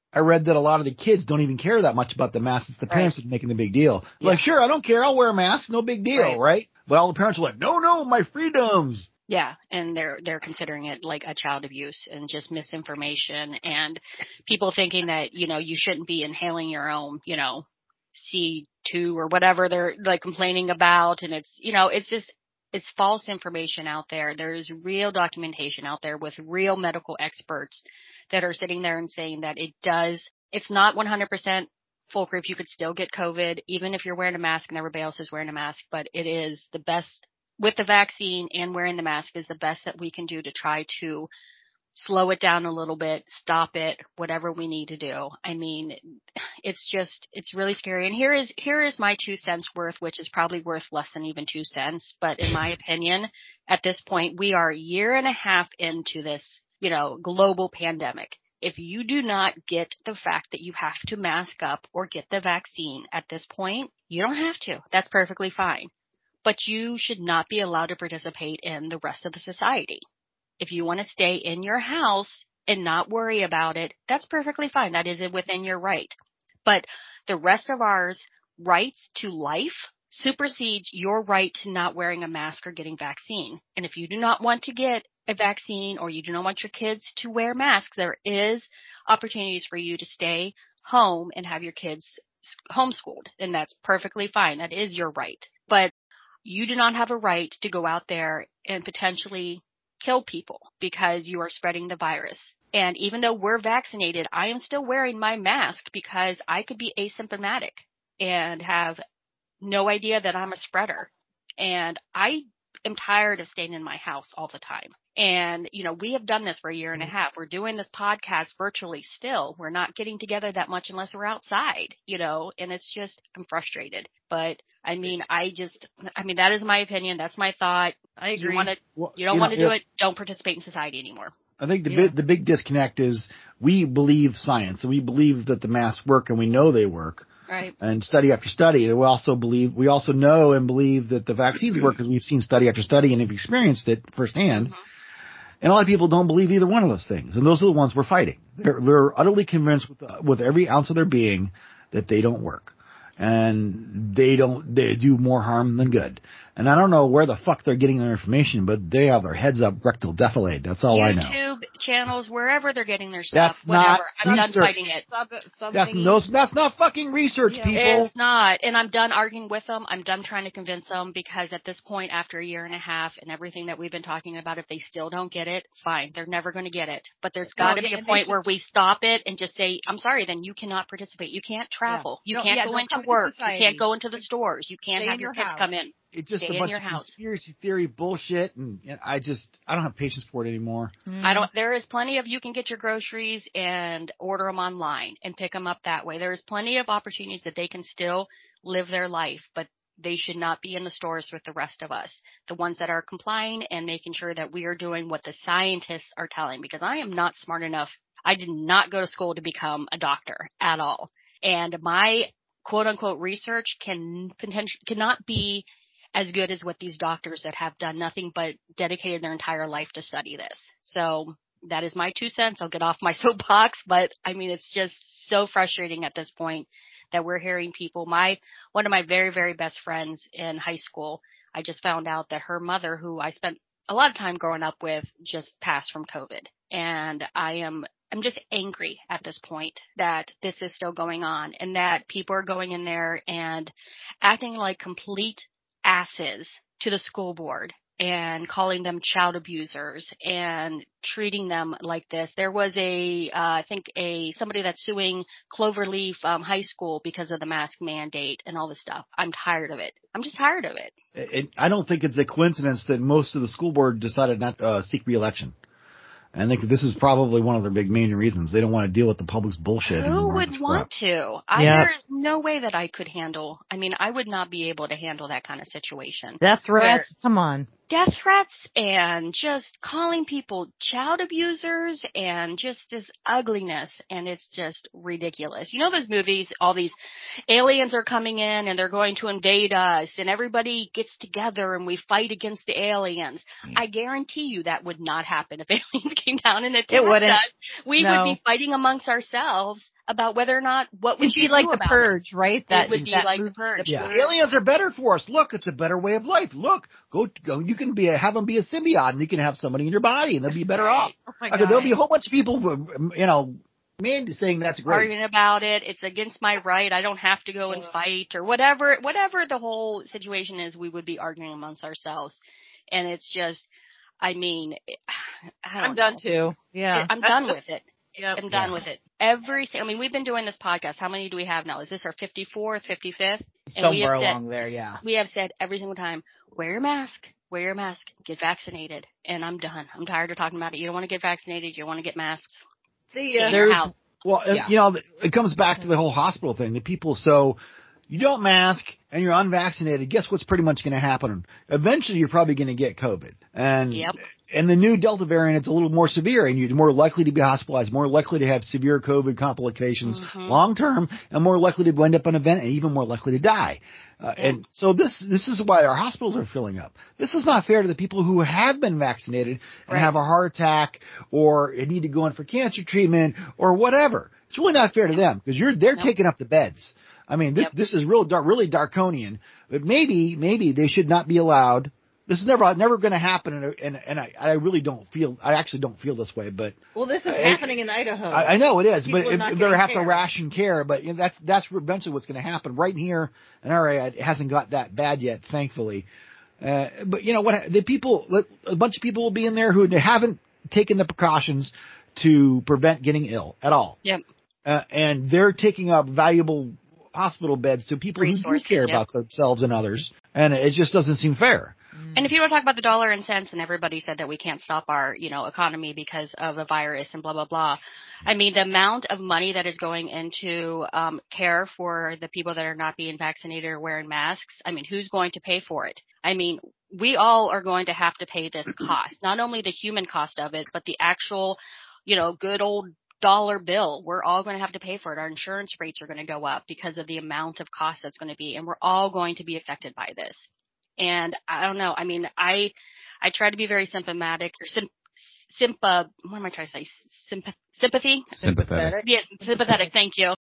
S1: I read that a lot of the kids don't even care that much about the mask. It's the parents
S4: Right.
S1: that are making the big deal.
S4: Yeah.
S1: Like, sure, I don't care. I'll wear a mask. No big deal,
S4: Right.
S1: right? But all the parents are like, no, no, my freedoms.
S4: Yeah, and they're they're considering it like a child abuse and just misinformation and people thinking that, you know, you shouldn't be inhaling your own, you know, C two or whatever they're like complaining about, and it's, you know, it's just it's false information out there. There's real documentation out there with real medical experts that are sitting there and saying that it does, it's not one hundred percent foolproof. You could still get COVID even if you're wearing a mask and everybody else is wearing a mask, but it is the best with the vaccine, and wearing the mask is the best that we can do to try to slow it down a little bit, stop it, whatever we need to do. I mean, it's just, it's really scary. And here is, here is my two cents worth, which is probably worth less than even two cents. But in my opinion, at this point, we are a year and a half into this, you know, global pandemic. If you do not get the fact that you have to mask up or get the vaccine at this point, you don't have to. That's perfectly fine. But you should not be allowed to participate in the rest of the society. If you want to stay in your house and not worry about it, that's perfectly fine. That is within your right. But the rest of ours rights to life supersedes your right to not wearing a mask or getting vaccine. And if you do not want to get a vaccine or you do not want your kids to wear masks, there is opportunities for you to stay home and have your kids homeschooled. And that's perfectly fine. That is your right. But you do not have a right to go out there and potentially kill people because you are spreading the virus. And even though we're vaccinated, I am still wearing my mask because I could be asymptomatic and have no idea that I'm a spreader. And I am tired of staying in my house all the time. And, you know, we have done this for a year and a half. We're doing this podcast virtually still. We're not getting together that much unless we're outside, you know, and it's just, I'm frustrated. But I mean, I just, I mean, that is my opinion. That's my thought.
S5: I agree.
S4: You want to,
S1: Well,
S4: you don't
S1: you
S4: want
S1: know,
S4: to do
S1: yeah.
S4: it. Don't participate in society anymore.
S1: I think the
S5: Yeah.
S1: big, the big disconnect is we believe science and we believe that the masks work and we know they work.
S4: Right.
S1: And study after study, we also believe, we also know and believe that the vaccines work because we've seen study after study and have experienced it firsthand.
S4: Mm-hmm.
S1: And a lot of people don't believe either one of those things. And those are the ones we're fighting. They're, they're utterly convinced with, uh, with every ounce of their being that they don't work. And they don't, they do more harm than good. And I don't know where the fuck they're getting their information, but they have their heads up rectal defilade. That's all I know.
S4: YouTube channels, wherever they're getting their stuff,
S1: That's not
S4: whatever. I'm done
S1: research.
S4: fighting it.
S5: Sub, sub
S1: That's,
S5: thingy.
S1: those, that's not fucking research,
S5: Yeah.
S1: people.
S4: It's not. And I'm done arguing with them. I'm done trying to convince them because at this point, after a year and a half and everything that we've been talking about, if they still don't get it, fine. They're never going to get it. But there's got to
S5: Well,
S4: be a
S5: and they
S4: point
S5: should-
S4: where we stop it and just say, I'm sorry, then you cannot participate. You can't travel.
S5: Yeah.
S4: You
S5: Don't-
S4: can't
S5: yeah,
S4: go
S5: don't
S4: into
S5: come into
S4: work. You
S5: society.
S4: can't go into the stores. You can't
S5: Stay
S4: have
S5: in
S4: your
S5: your
S4: kids
S5: house.
S4: come in.
S1: It's just
S4: Stay
S1: a
S4: in
S1: bunch
S4: your
S1: of
S4: house.
S1: conspiracy theory bullshit, and, and I just I don't have patience for it anymore.
S5: Mm.
S4: I don't, there is plenty of, you can get your groceries and order them online and pick them up that way. There is plenty of opportunities that they can still live their life, but they should not be in the stores with the rest of us. The ones that are complying and making sure that we are doing what the scientists are telling, because I am not smart enough. I did not go to school to become a doctor at all. And my quote unquote research can potentially cannot be as good as what these doctors that have done nothing but dedicated their entire life to study this. So that is my two cents. I'll get off my soapbox, but I mean, it's just so frustrating at this point that we're hearing people. My, one of my very, very best friends in high school, I just found out that her mother, who I spent a lot of time growing up with, just passed from COVID. And I am, I'm just angry at this point that this is still going on and that people are going in there and acting like complete asses to the school board and calling them child abusers and treating them like this. There was a, uh, I think a, somebody that's suing Cloverleaf um, High School because of the mask mandate and all this stuff. I'm tired of it. I'm just tired of it.
S1: It, I don't think it's a coincidence that most of the school board decided not to uh, seek re-election. I think this is probably one of their big main reasons. They don't want to deal with the public's bullshit.
S4: Who would want to? I,
S5: Yeah.
S4: There is no way that I could handle. I mean, I would not be able to handle that kind of situation.
S5: Death
S4: Where-
S5: threats. Come on.
S4: Death threats and just calling people child abusers and just this ugliness, and it's just ridiculous. You know those movies, all these aliens are coming in and they're going to invade us and everybody gets together and we fight against the aliens. I guarantee you that would not happen if aliens came down and attacked
S5: It wouldn't.
S4: us. We
S5: No.
S4: would be fighting amongst ourselves about whether or not what we
S5: It'd
S4: should
S5: be like
S4: do
S5: the
S4: about
S5: Purge, right? That
S4: it would be
S5: that
S4: like the
S5: movie,
S4: Purge.
S1: Yeah, aliens are better for us. Look, it's a better way of life. Look, go, go. You can be a, have them be a symbiote, and you can have somebody in your body, and they'll be better
S4: Right.
S1: off.
S5: Oh my
S1: Okay,
S5: God.
S1: there'll be a whole bunch of people, you know, man, saying that's great.
S4: Arguing about it. It's against my right. I don't have to go and fight or whatever. Whatever the whole situation is, we would be arguing amongst ourselves, and it's just. I mean, I don't
S5: I'm done
S4: know.
S5: too. Yeah.
S4: I'm
S6: That's
S4: done
S6: just-
S4: with it.
S6: Yep.
S4: I'm done
S1: Yeah.
S4: with it. Every, I mean, we've been doing this podcast. How many do we have now? Is this our fifty-fourth, fifty-fifth? And we
S3: Somewhere
S4: have said,
S3: along there, yeah.
S4: We have said every single time, wear your mask, wear your mask, get vaccinated. And I'm done. I'm tired of talking about it. You don't want to get vaccinated. You don't want to get masks.
S6: See
S4: Stay
S6: ya.
S4: in your
S1: There's-
S4: house.
S1: Well, uh,
S3: Yeah.
S1: you know, it comes back to the whole hospital thing. The people, so you don't mask and you're unvaccinated. Guess what's pretty much going to happen? Eventually, you're probably going to get COVID. And
S4: Yep.
S1: and the new Delta variant, it's a little more severe, and you're more likely to be hospitalized, more likely to have severe COVID complications
S4: Mhm.
S1: long term, and more likely to wind up in an event, and even more likely to die. Uh,
S4: Yeah.
S1: And so this this is why our hospitals are filling up. This is not fair to the people who have been vaccinated and
S4: Right.
S1: have a heart attack or need to go in for cancer treatment or whatever. It's really not fair to them because you're they're
S4: Nope.
S1: taking up the beds. I mean, this
S4: Yep.
S1: this is real dark, really Darkonian. But maybe maybe they should not be allowed. This is never never going to happen, and and, and I, I really don't feel I actually don't feel this way, but
S5: Well, this is
S1: I-
S5: happening in Idaho.
S1: I, I know it is.
S5: People
S1: But
S5: are
S1: if,
S5: not
S1: if they
S5: getting
S1: have to
S5: care.
S1: ration care, but you know, that's that's eventually what's going to happen. Right here in our area, it hasn't got that bad yet, thankfully. Uh, but you know what? The people, a bunch of people will be in there who haven't taken the precautions to prevent getting ill at all.
S4: Yep.
S1: Uh, and they're taking up valuable hospital beds to people who
S4: Resources,
S1: do care
S4: yep.
S1: about themselves and others, and it just doesn't seem fair.
S4: And if you want to talk about the dollar and cents, and everybody said that we can't stop our, you know, economy because of a virus and blah, blah, blah. I mean, the amount of money that is going into um, care for the people that are not being vaccinated or wearing masks, I mean, who's going to pay for it? I mean, we all are going to have to pay this cost, not only the human cost of it, but the actual, you know, good old dollar bill. We're all going to have to pay for it. Our insurance rates are going to go up because of the amount of cost that's going to be, and we're all going to be affected by this. And I don't know. I mean, I, I try to be very symptomatic or sim, sympa, what am I trying to say? Sympath, sympathy?
S2: Sympathetic.
S4: Yes, sympathetic. Thank you.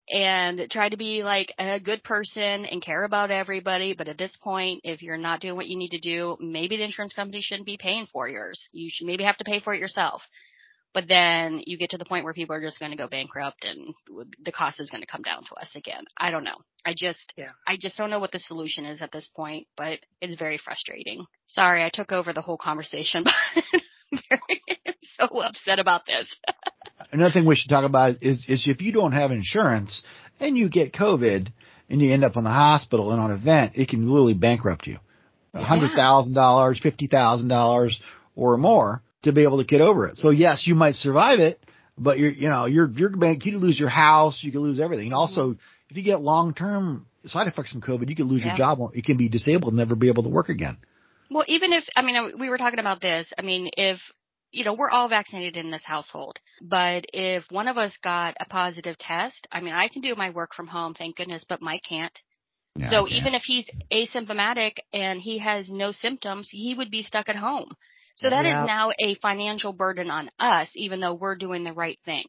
S4: And try to be like a good person and care about everybody. But at this point, if you're not doing what you need to do, maybe the insurance company shouldn't be paying for yours. You should maybe have to pay for it yourself. But then you get to the point where people are just going to go bankrupt and the cost is going to come down to us again. I don't know. I just,
S6: Yeah.
S4: I just don't know what the solution is at this point, but it's very frustrating. Sorry, I took over the whole conversation, but I'm very, so upset about this.
S1: Another thing we should talk about is, is if you don't have insurance and you get COVID and you end up in the hospital and on an event, it can really bankrupt you. A hundred thousand dollars, fifty thousand dollars or more to be able to get over it. So yes, you might survive it, but you're, you know, you're, you're, you could lose your house, you could lose everything. And also, mm-hmm. if you get long-term side effects from COVID, you could lose
S4: Yeah.
S1: your job. You can be disabled and never be able to work again.
S4: Well, even if, I mean, we were talking about this. I mean, if, you know, we're all vaccinated in this household, but if one of us got a positive test, I mean, I can do my work from home, thank goodness, but Mike can't.
S2: Yeah,
S4: so
S2: okay.
S4: even if he's asymptomatic and he has no symptoms, he would be stuck at home. So that
S3: Yeah.
S4: is now a financial burden on us, even though we're doing the right thing.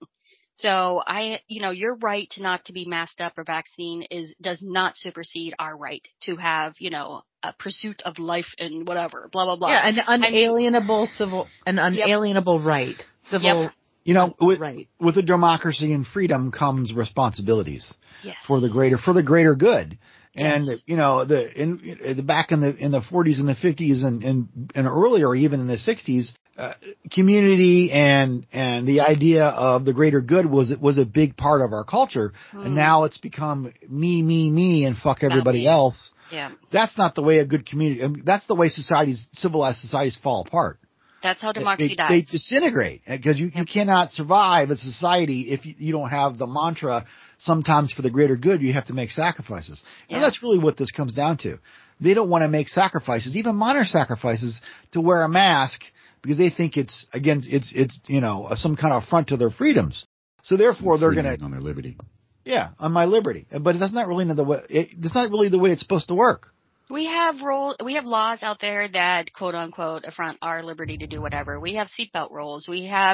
S4: So I, you know, your right not to be masked up or vaccine is, does not supersede our right to have, you know, a pursuit of life and whatever, blah, blah, blah.
S5: Yeah, an
S4: I mean-
S5: unalienable civil, an unalienable right, civil
S4: Yep.
S1: You know, with,
S5: right.
S1: with a democracy and freedom comes responsibilities
S4: Yes.
S1: for the greater, for the greater good. And,
S4: Yes.
S1: you know, the, in, in the back in the, in the forties and the fifties and, and, and earlier, even in the sixties, uh, community and, and the idea of the greater good was, was a big part of our culture.
S4: Hmm.
S1: And now it's become me, me, me and fuck everybody
S4: me.
S1: else.
S4: Yeah.
S1: That's not the way a good community, I mean, that's the way societies, civilized societies fall apart.
S4: That's how democracy
S1: they,
S4: dies.
S1: They disintegrate because you, you cannot survive as a society if you, you don't have the mantra, sometimes for the greater good, you have to make sacrifices.
S4: Yeah.
S1: And that's really what this comes down to. They don't want to make sacrifices, even minor sacrifices, to wear a mask because they think it's, again, it's, it's, you know, some kind of affront to their freedoms. So therefore they're going to,
S2: on their liberty.
S1: yeah, on my liberty. But that's not really the way, it, it's not really the way it's supposed to work.
S4: We have rule, we have laws out there that quote unquote affront our liberty to do whatever. We have seatbelt rules. We have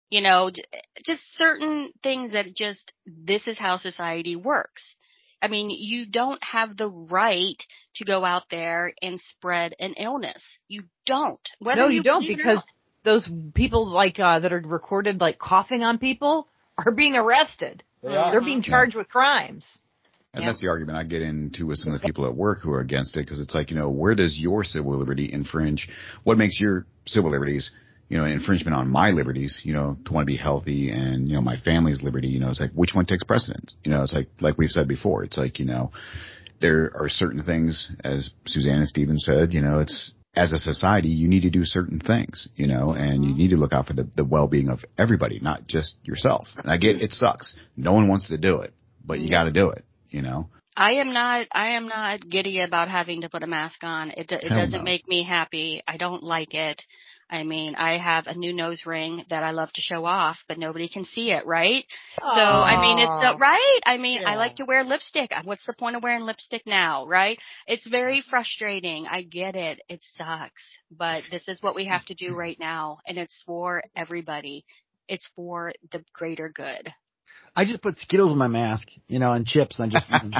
S4: You know, just certain things that just, this is how society works. I mean, you don't have the right to go out there and spread an illness. You don't. Whether
S5: no, you,
S4: you
S5: don't,
S4: believe
S5: because
S4: it or not.
S5: those people like uh, that are recorded like coughing on people are being arrested.
S1: They are.
S5: They're being charged yeah. with crimes.
S2: And
S4: yeah.
S2: that's the argument I get into with some of the people at work who are against it, because it's like, you know, where does your civil liberty infringe? What makes your civil liberties, you know, infringement on my liberties, you know, to want to be healthy and, you know, my family's liberty, you know, it's like, which one takes precedence? You know, it's like, like we've said before, it's like, you know, there are certain things, as Suzanne and Steven said, you know, it's, as a society, you need to do certain things, you know, and you need to look out for the, the well-being of everybody, not just yourself. And I get it sucks. No one wants to do it, but you got to do it, you know.
S4: I am not, I am not giddy about having to put a mask on. It, it doesn't
S2: no.
S4: make me happy. I don't like it. I mean, I have a new nose ring that I love to show off, but nobody can see it, right? Aww. So, I mean, it's the, right? I mean, yeah. I like to wear lipstick. What's the point of wearing lipstick now, right? It's very frustrating. I get it. It sucks. But this is what we have to do right now, and it's for everybody. It's for the greater good.
S1: I just put Skittles in my mask, you know, and chips, and I just eat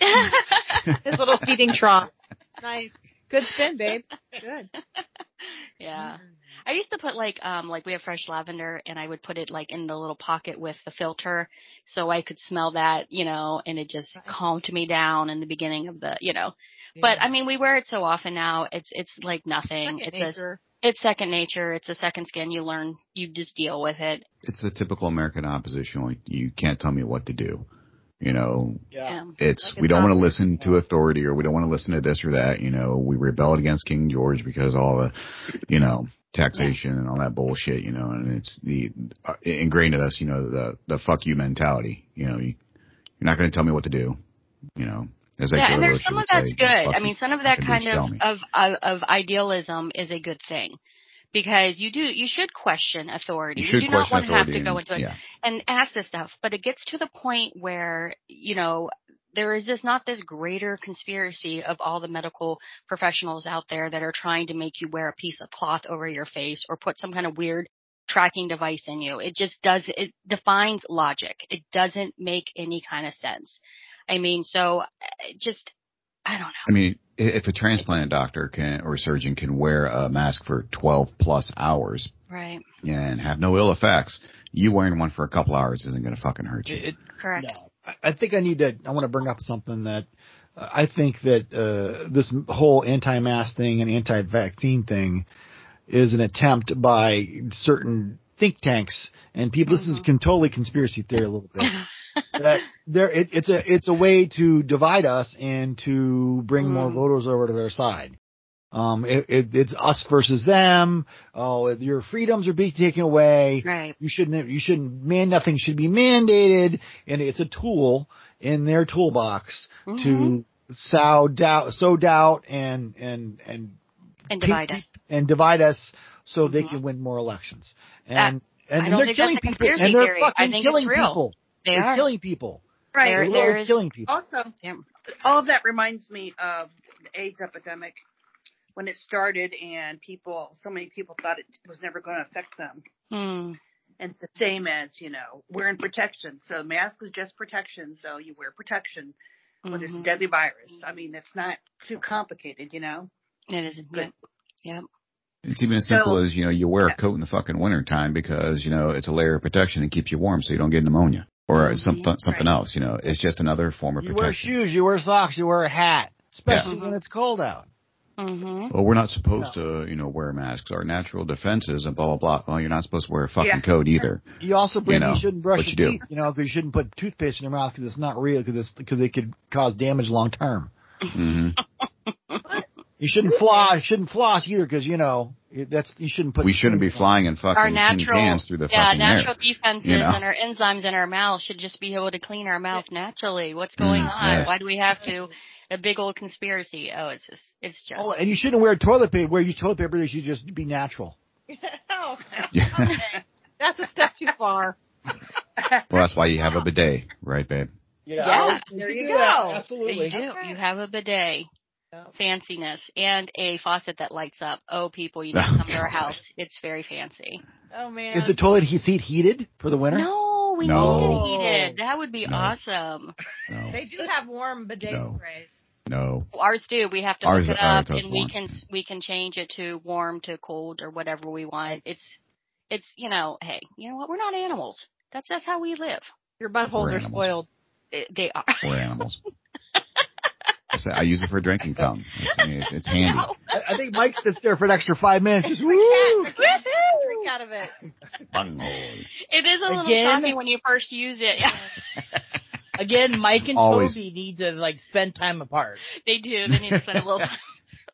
S1: them.
S5: His little feeding trough. Nice. Good spin, babe. Good.
S4: Yeah. I used to put like, um, like we have fresh lavender, and I would put it like in the little pocket with the filter so I could smell that, you know, and it just right. calmed me down in the beginning of the, you know, yeah. But I mean, we wear it so often now. It's, it's like nothing.
S5: Second
S4: it's
S5: nature.
S4: A, it's second nature. It's a second skin. You learn, you just deal with it.
S2: It's the typical American opposition. Like, you can't tell me what to do. You know,
S4: yeah.
S2: it's, like we don't want to listen to authority, or we don't want to listen to this or that. You know, we rebelled against King George because all the, you know, taxation yeah. and all that bullshit, you know, and it's the, uh, ingrained in us, you know, the, the fuck you mentality. You know, you, you're not going to tell me what to do, you know. As
S4: yeah,
S2: I
S4: and there's some of that's
S2: say,
S4: good. I mean, some of that kind of, of, of, of idealism is a good thing. Because you do, you should question authority.
S2: You, should
S4: you do
S2: question
S4: not want to have to
S2: and,
S4: go into it
S2: yeah.
S4: and ask this stuff. But it gets to the point where, you know, there is this, not this greater conspiracy of all the medical professionals out there that are trying to make you wear a piece of cloth over your face or put some kind of weird tracking device in you. It just does, it defines logic. It doesn't make any kind of sense. I mean, so just, I don't know.
S2: I mean, if a transplant doctor can or a surgeon can wear a mask for twelve plus hours,
S4: right,
S2: and have no ill effects, you wearing one for a couple hours isn't going to fucking hurt you.
S1: It,
S4: Correct.
S1: No. I think I need to. I want to bring up something that uh, I think that uh, this whole anti-mask thing and anti-vaccine thing is an attempt by certain think tanks and people. Mm-hmm. This is con- totally conspiracy theory a little bit. that there, it, it's a it's a way to divide us and to bring mm. more voters over to their side. Um, it, it, it's us versus them. Oh, your freedoms are being taken away.
S4: Right.
S1: You shouldn't. You shouldn't. Man, nothing should be mandated. And it's a tool in their toolbox mm-hmm. to sow doubt, sow doubt, and and and
S4: and divide
S1: pe-
S4: us
S1: and divide us so
S4: mm-hmm.
S1: they can win more elections. And
S4: that,
S1: and,
S4: I
S1: and
S4: don't
S1: they're
S4: think
S1: killing
S4: that's a
S1: people.
S4: conspiracy
S1: And they're
S4: theory.
S1: fucking
S4: I think
S1: killing
S4: it's real.
S1: people.
S4: They
S1: they're
S4: are
S1: killing people.
S6: Right.
S1: They're
S4: there, there is,
S1: killing people.
S6: Also,
S4: yeah.
S6: all of that reminds me of the AIDS epidemic when it started, and people, so many people thought it was never going to affect them.
S4: Hmm.
S6: And it's the same as, you know, wearing protection. So mask is just protection. So you wear protection when mm-hmm. it's a deadly virus. I mean, it's not too complicated, you know.
S4: It isn't. Yep. Yep.
S2: It's even as simple
S6: so,
S2: as, you know, you wear
S6: yeah.
S2: a coat in the fucking wintertime because, you know, it's a layer of protection and keeps you warm so you don't get pneumonia or mm-hmm. some, something
S6: right.
S2: else, you know. It's just another form of
S1: you
S2: protection.
S1: You wear shoes, you wear socks, you wear a hat, especially
S2: yeah.
S1: when it's cold out.
S4: Mm-hmm.
S2: Well, we're not supposed no. to, you know, wear masks. Our natural defenses and blah, blah, blah. Well, you're not supposed to wear a fucking
S6: yeah.
S2: coat either.
S1: You also, bring,
S2: you, know,
S1: you shouldn't brush your
S2: you
S1: teeth, you know, because you shouldn't put toothpaste in your mouth because it's not real, because because it could cause damage long term.
S2: Mm-hmm.
S1: You shouldn't floss, shouldn't floss either, because, you know, that's, you shouldn't put.
S2: We shouldn't be flying in fucking
S4: our
S2: tin
S4: natural,
S2: cans through the
S4: yeah,
S2: fucking
S4: natural
S2: air.
S4: defenses
S2: You know?
S4: and our enzymes in our mouth should just be able to clean our mouth naturally. What's going
S2: mm,
S4: on?
S2: yes.
S4: Why do we have to? A big old conspiracy. Oh, it's just, it's just.
S1: Oh, and you shouldn't wear toilet paper. Where you toilet paper, you should just be natural.
S5: oh, that's a step too far.
S2: Well, that's why you have a bidet, right, babe?
S1: Yeah,
S4: yeah.
S5: there you go.
S1: That. Absolutely.
S4: You do. You have a bidet. fanciness, and a faucet that lights up. Oh, people, you need to come to our house. It's very fancy.
S5: Oh, man.
S1: Is the toilet seat heated for the winter?
S4: No, we
S2: No.
S4: need it heated. That would be
S2: No.
S4: awesome.
S2: No.
S5: They do have warm bidet
S2: No.
S5: sprays.
S2: No.
S4: Ours do. We have to
S2: Ours-
S4: look it
S2: ours
S4: up,
S2: does
S4: and we
S2: warm.
S4: can we can change it to warm to cold or whatever we want. It's it's you know, hey, you know what? We're not animals. That's that's how we live.
S5: Your buttholes
S2: We're
S5: are
S2: animals.
S5: spoiled.
S4: It- they are.
S2: We're animals. I say- I use it for a drinking fountain. It's, I mean, it's, it's handy.
S4: No.
S1: I, I think Mike sits there for an extra five minutes. Just,
S5: The
S1: woo!
S5: cat, the cat drink out of it.
S2: Bunghole.
S4: It is a little
S3: Again?
S4: shocking when you first use it.
S3: Again, Mike and
S2: Always.
S3: Toby need to like spend time apart.
S4: They do. They need to spend a little time.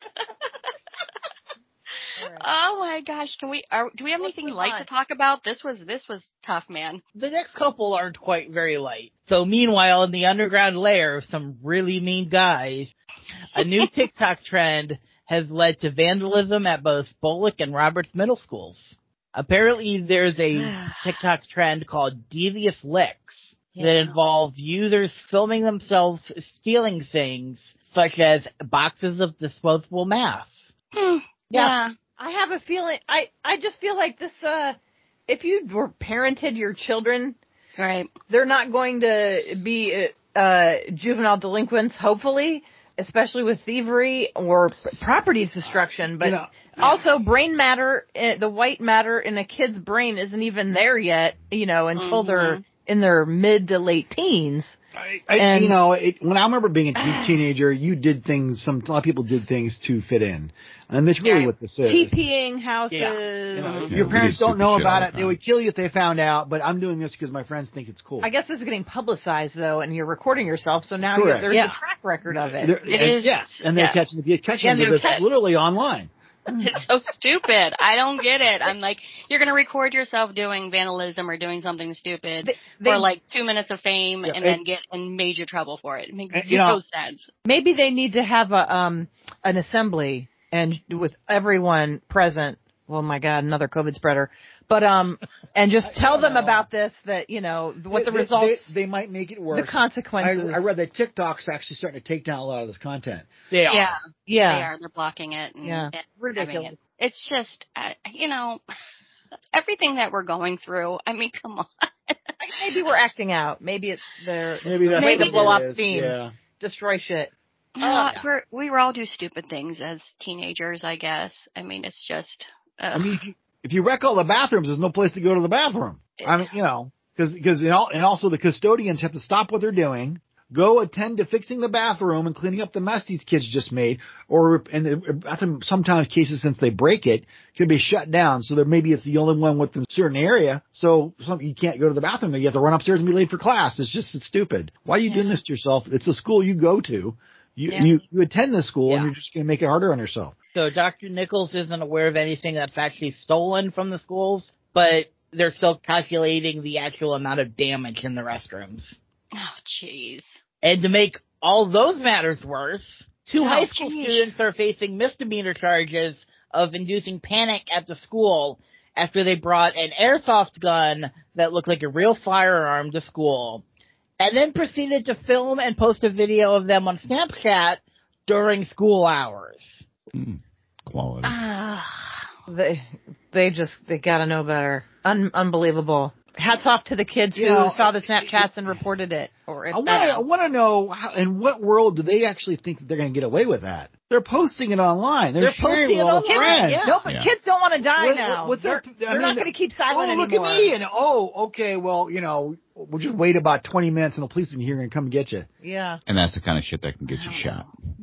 S4: Oh my gosh! Can we? Are, do we have
S5: Let's
S4: anything
S5: move
S4: light
S5: on.
S4: to talk about? This was this was tough, man.
S3: The next couple aren't quite very light. So meanwhile, in the underground lair of some really mean guys, a new TikTok trend has led to vandalism at both Bullock and Roberts middle schools. Apparently, there's a TikTok trend called Devious Licks that
S4: Yeah.
S3: involves users filming themselves stealing things, such as boxes of disposable masks.
S4: Hmm.
S3: Yeah.
S4: Yeah.
S5: I have a feeling, I, I just feel like this, uh, if you were parented your children,
S4: Right.
S5: they're not going to be, uh, juvenile delinquents, hopefully, especially with thievery or p- property destruction, but
S1: You know,
S5: also brain matter, uh, the white matter in a kid's brain isn't even there yet, you know, until
S4: Mhm.
S5: they're in their mid to late teens.
S1: I, I,
S5: And-
S1: you know, it, when I remember being a teen- teenager, you did things, some, a lot of people did things to fit in. And that's really
S4: Yeah.
S1: what this is.
S5: TPing houses.
S3: Yeah.
S1: You know, if
S2: Yeah,
S1: your
S2: we
S1: parents
S2: do
S1: don't
S2: stupid
S1: know
S2: shit
S1: about
S2: all the
S1: it, they
S2: time.
S1: would kill you if they found out, but I'm doing this because my friends think it's cool.
S5: I guess this is getting publicized though, and you're recording yourself, so now you're,
S1: Correct.
S5: there's
S3: Yeah.
S5: a track record of it.
S1: They're-
S4: It
S1: and-
S4: is-
S1: Yes, and they're
S4: yeah.
S1: catching, if you catch
S5: Yeah,
S1: them,
S5: they're
S1: it's
S5: catch-
S1: literally online.
S4: It's so stupid. I don't get it. I'm like, you're going to record yourself doing vandalism or doing something stupid
S5: They- they-
S4: for like two minutes of fame
S1: Yeah,
S4: and
S1: and-
S4: then get in major trouble for it. It makes
S1: And, you
S4: zero
S1: know-
S4: sense.
S5: Maybe they need to have a um an assembly and with everyone present. Oh my God, another COVID spreader. But um, and just tell
S1: don't
S5: them
S1: know.
S5: about this. That you know what the
S1: They- they-
S5: results,
S1: They, they might make it worse.
S5: the consequences.
S1: I, I read that TikTok's actually starting to take down a lot of this content.
S3: They are.
S4: Yeah, they
S5: yeah,
S4: are. They're blocking it. And,
S5: Yeah.
S4: and having
S5: ridiculous.
S4: it. It's just, uh, you know, everything that we're going through. I mean, come on.
S5: Maybe we're acting out. Maybe it's their
S1: Maybe that's
S5: way
S1: what
S5: to blow
S1: it
S5: off
S1: is.
S5: steam,
S1: Yeah.
S5: destroy shit.
S4: Uh, we're, we were all do stupid things as teenagers, I guess. I mean, it's just. Uh,
S1: I mean, if you, if you wreck all the bathrooms, there's no place to go to the bathroom. I mean, you know, because because and also the custodians have to stop what they're doing, go attend to fixing the bathroom and cleaning up the mess these kids just made, or and the, I think sometimes cases since they break it can be shut down, so that maybe it's the only one within a certain area, so some, you can't go to the bathroom. You have to run upstairs and be late for class. It's just it's stupid. Why are you
S4: Yeah.
S1: doing this to yourself? It's a school you go to. You
S4: Yeah.
S1: you, you attend this school, and
S3: Yeah.
S1: you're just going to make it harder on yourself.
S3: So Doctor Nichols isn't aware of anything that's actually stolen from the schools, but they're still calculating the actual amount of damage in the restrooms.
S4: oh, jeez.
S3: And to make all those matters worse, two
S4: Oh,
S3: high school
S4: geez.
S3: students are facing misdemeanor charges of inducing panic at the school after they brought an airsoft gun that looked like a real firearm to school, and then proceeded to film and post a video of them on Snapchat during school hours.
S2: Mm, quality.
S4: Ah.
S5: They they just they gotta know better. Un- unbelievable. Hats off to the kids
S1: You
S5: who
S1: know,
S5: saw the Snapchats and reported it. Or if
S1: I want
S5: that-
S1: to I want to know how, in what world do they actually think that they're going to get away with that? They're posting it online. They're,
S3: They're
S1: sharing
S3: posting
S1: with
S3: it
S1: all their
S3: online,
S1: friends.
S3: yeah.
S5: No, but
S2: Yeah.
S5: kids don't want to die
S1: What-
S5: now.
S1: what- what's
S5: they're
S1: their- I
S5: they're not
S1: mean,
S5: going to keep silent
S1: oh, look
S5: anymore.
S1: at me! And oh, okay, well, you know, we'll just wait about twenty minutes, and the police in here and come get you.
S5: Yeah,
S2: And that's the kind of shit that can get you shot.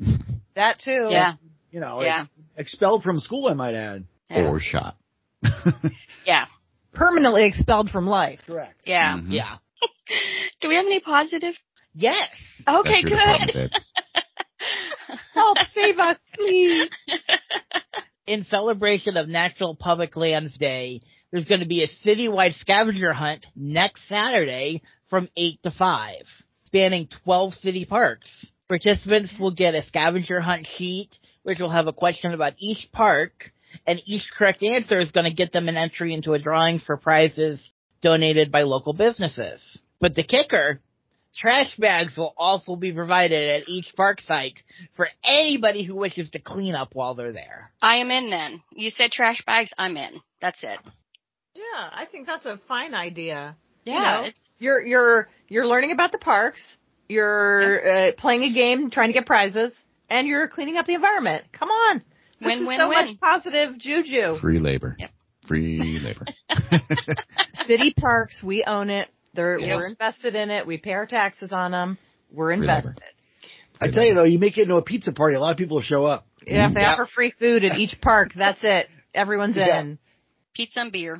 S5: that too.
S4: Yeah.
S1: You know,
S4: Yeah.
S1: expelled from school, I might add.
S4: Yeah.
S2: Or shot.
S4: Yeah.
S5: Permanently expelled from life.
S1: Correct.
S4: Yeah.
S2: Mhm.
S3: Yeah.
S4: Do we have any positive?
S3: Yes.
S4: Okay,
S2: That's your department,
S4: good.
S2: babe.
S5: Help save us, please.
S3: In celebration of National Public Lands Day, there's going to be a citywide scavenger hunt next Saturday from eight to five, spanning twelve city parks. Participants will get a scavenger hunt sheet, which will have a question about each park, and each correct answer is going to get them an entry into a drawing for prizes donated by local businesses. But the kicker, trash bags will also be provided at each park site for anybody who wishes to clean up while they're there.
S4: I am in then. You said trash bags, I'm in. That's it.
S5: Yeah, I think that's a fine idea.
S4: Yeah,
S5: you know,
S4: it's
S5: you're you're you're learning about the parks. You're uh, playing a game, trying to get prizes, and you're cleaning up the environment. Come on, this
S4: win,
S5: is
S4: win,
S5: so
S4: win.
S5: much positive juju.
S2: Free labor.
S4: Yep.
S2: Free labor.
S5: City parks, we own it. They're,
S2: Yes.
S5: We're invested in it. We pay our taxes on them. We're
S2: Free
S5: invested.
S1: I tell you though, you make it into a pizza party, a lot of people will show up.
S5: Yeah, if they
S3: Yeah.
S5: offer free food at each park, that's it. Everyone's
S1: Yeah.
S5: in.
S4: pizza and beer.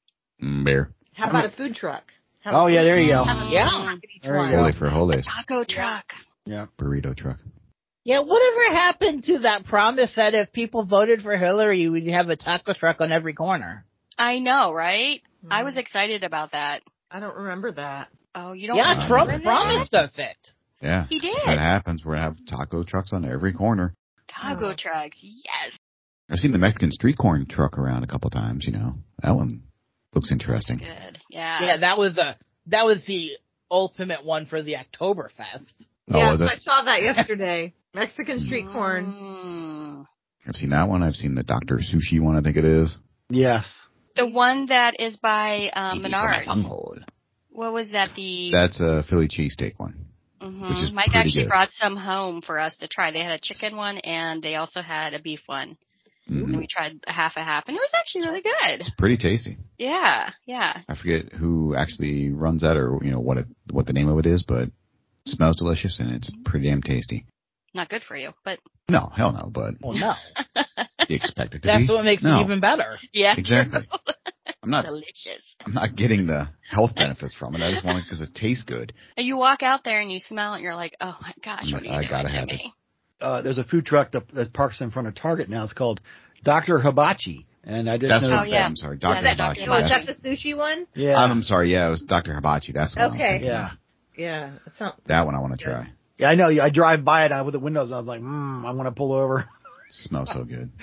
S2: Mm, bear.
S5: How about a food truck? Have
S1: Oh
S5: a
S1: yeah,
S5: food
S1: there you go.
S4: Mm.
S3: Yeah.
S5: truck at each
S1: There you
S5: one.
S1: go.
S2: Holy for holy.
S4: Taco truck.
S1: Yeah.
S2: Burrito truck.
S3: Yeah, whatever happened to that promise that if people voted for Hillary, we'd have a taco truck on every corner?
S4: I know, right?
S5: Mm.
S4: I was excited about that.
S5: I don't remember that.
S4: Oh, you don't
S3: Yeah,
S2: I
S3: Trump
S2: remember
S3: promised us it.
S2: Yeah.
S4: He did.
S2: If that happens, we're going to have taco trucks on every corner.
S4: Taco
S5: Oh.
S4: trucks, yes.
S2: I've seen the Mexican street corn truck around a couple times, you know. That one looks interesting.
S4: Good. Yeah.
S3: Yeah, that was a that was the ultimate one for the Oktoberfest.
S2: Oh,
S5: yes,
S2: was it?
S5: I saw that yesterday. Mexican street corn.
S4: Mm.
S2: I've seen that one. I've seen the Doctor Sushi one, I think it is.
S1: Yes.
S4: The one that is by um,
S2: Eat for my
S4: Menards.
S2: bunghole.
S4: What was that? The
S2: That's a Philly cheesesteak one.
S4: Mhm.
S2: which is
S4: Mike
S2: pretty
S4: actually
S2: good.
S4: brought some home for us to try. They had a chicken one and they also had a beef one.
S2: Mhm.
S4: And we tried a half a half, and it was actually really good.
S2: Pretty tasty.
S4: Yeah, yeah.
S2: I forget who actually runs that or you know what it what the name of it is, but it smells delicious and it's pretty damn tasty.
S4: Not good for you, but
S2: No, hell no, but
S3: Well, no.
S2: you expect it to
S3: That's
S2: be.
S3: what makes
S2: No.
S3: it even better.
S4: yeah,
S2: Exactly. I'm not
S4: delicious.
S2: I'm not getting the health benefits from it. I just want it because it tastes good.
S4: And you walk out there and you smell it, and you're like, oh my gosh, what are you
S2: I
S4: doing
S2: gotta
S4: to
S2: have
S4: me?
S1: Uh, there's a food truck that, that parks in front of Target now. It's called Doctor Hibachi. And I just
S2: That's
S1: noticed
S2: what
S4: Oh, yeah.
S2: I'm sorry, Doctor
S4: that
S2: Hibachi.
S4: Doctor
S5: Oh, is
S2: That's-
S5: that the sushi one?
S1: Yeah.
S2: I'm, I'm sorry, yeah, it was Doctor Hibachi. That's the one I was
S5: Okay.
S2: thinking of.
S1: yeah.
S5: Yeah, that sounds.
S2: That one I want to try.
S1: Yeah, I know. I drive by it with the windows. I was like, mm, I want to pull over.
S2: Smells so good.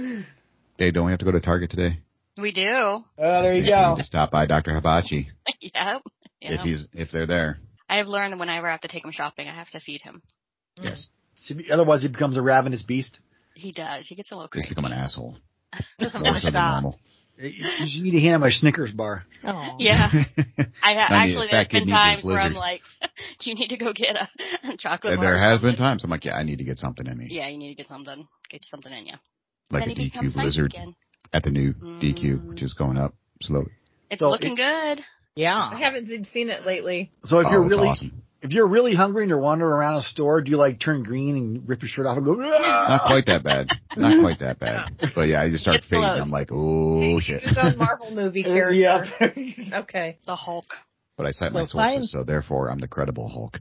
S2: Dave, don't we have to go to Target today?
S4: We do.
S1: Oh, there you
S2: We
S1: go.
S2: need to stop by Doctor Hibachi
S4: yep.
S2: if
S4: yep.
S2: he's if they're there.
S4: I have learned whenever I have to take him shopping, I have to feed him.
S2: Yes.
S1: See, otherwise, he becomes a ravenous beast.
S4: He does. He gets a little
S2: Just
S4: crazy.
S2: become an asshole.
S5: Doesn't
S2: More
S5: want
S2: so
S5: to
S2: than
S5: stop.
S2: normal.
S1: You you need to hand him a Snickers bar.
S5: Oh.
S4: Yeah. I ha-
S2: I need-
S4: actually
S2: fat
S4: there's
S2: kid
S4: been
S2: needs his
S4: times where I'm
S2: Blizzard.
S4: like, do you need to go get a, a chocolate
S2: And
S4: bar?
S2: there
S4: or
S2: has been
S4: something?
S2: times I'm like, yeah, I need to get something in me.
S4: Yeah, you need to get something. Get something in you.
S2: Like
S4: then
S2: a
S4: he
S2: D Q
S4: becomes nice
S2: Blizzard
S4: again.
S2: at the new D Q,
S4: Mm.
S2: which is going up slowly.
S4: It's
S1: So
S4: looking
S1: it-
S4: good.
S5: I
S3: Yeah.
S5: haven't seen it lately.
S1: So if
S2: oh,
S1: you're
S2: it's
S1: really
S2: awesome.
S1: if you're really hungry and you're wandering around a store, do you like turn green and rip your shirt off and go? "Ah!"
S2: Not quite that bad. Not quite that bad. But yeah, I just start
S4: It's
S2: fading.
S4: close.
S2: I'm like, oh shit.
S5: His own Marvel movie character.
S1: Yep.
S5: Okay.
S4: The Hulk.
S2: But I cite my
S3: So fine.
S2: sources, so therefore I'm the credible Hulk.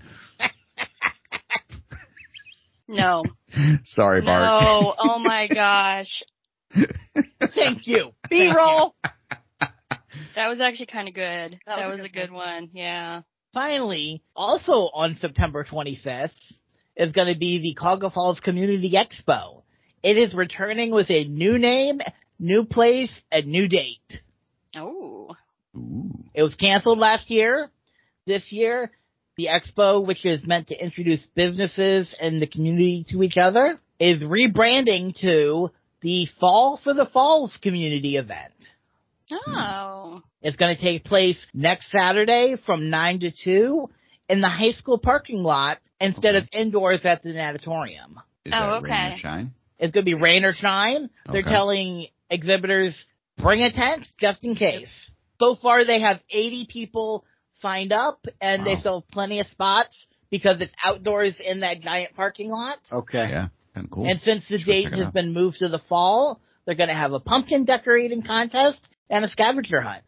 S4: No.
S2: Sorry, Bart.
S4: No. Oh my gosh.
S3: Thank you.
S5: B-roll.
S4: That was actually kind of good.
S5: That
S4: That
S5: was
S4: was,
S5: a
S4: a
S5: good
S4: good one. Yeah.
S3: Finally, also on September twenty-fifth, is going to be the Cuyahoga Falls Community Expo. It is returning with a new name, new place, and new date.
S4: Oh.
S2: Ooh.
S3: It was canceled last year. This year, the expo, which is meant to introduce businesses and the community to each other, is rebranding to the Fall for the Falls community event.
S4: Oh.
S3: It's going to take place next Saturday from nine to two in the high school parking lot instead
S2: Okay.
S3: of indoors at the natatorium.
S2: Is
S4: Oh,
S2: that rain or
S4: okay.
S2: shine?
S3: It's going to be rain or shine. They're
S2: Okay.
S3: telling exhibitors, bring a tent just in case. So far, they have eighty people signed up, and they
S2: Wow.
S3: still have plenty of spots because it's outdoors in that giant parking lot.
S1: Okay.
S2: Yeah, kind of cool.
S3: And since the
S2: Should we
S3: date
S2: check it
S3: has
S2: out?
S3: been moved to the fall, they're going to have a pumpkin decorating contest and a scavenger hunt.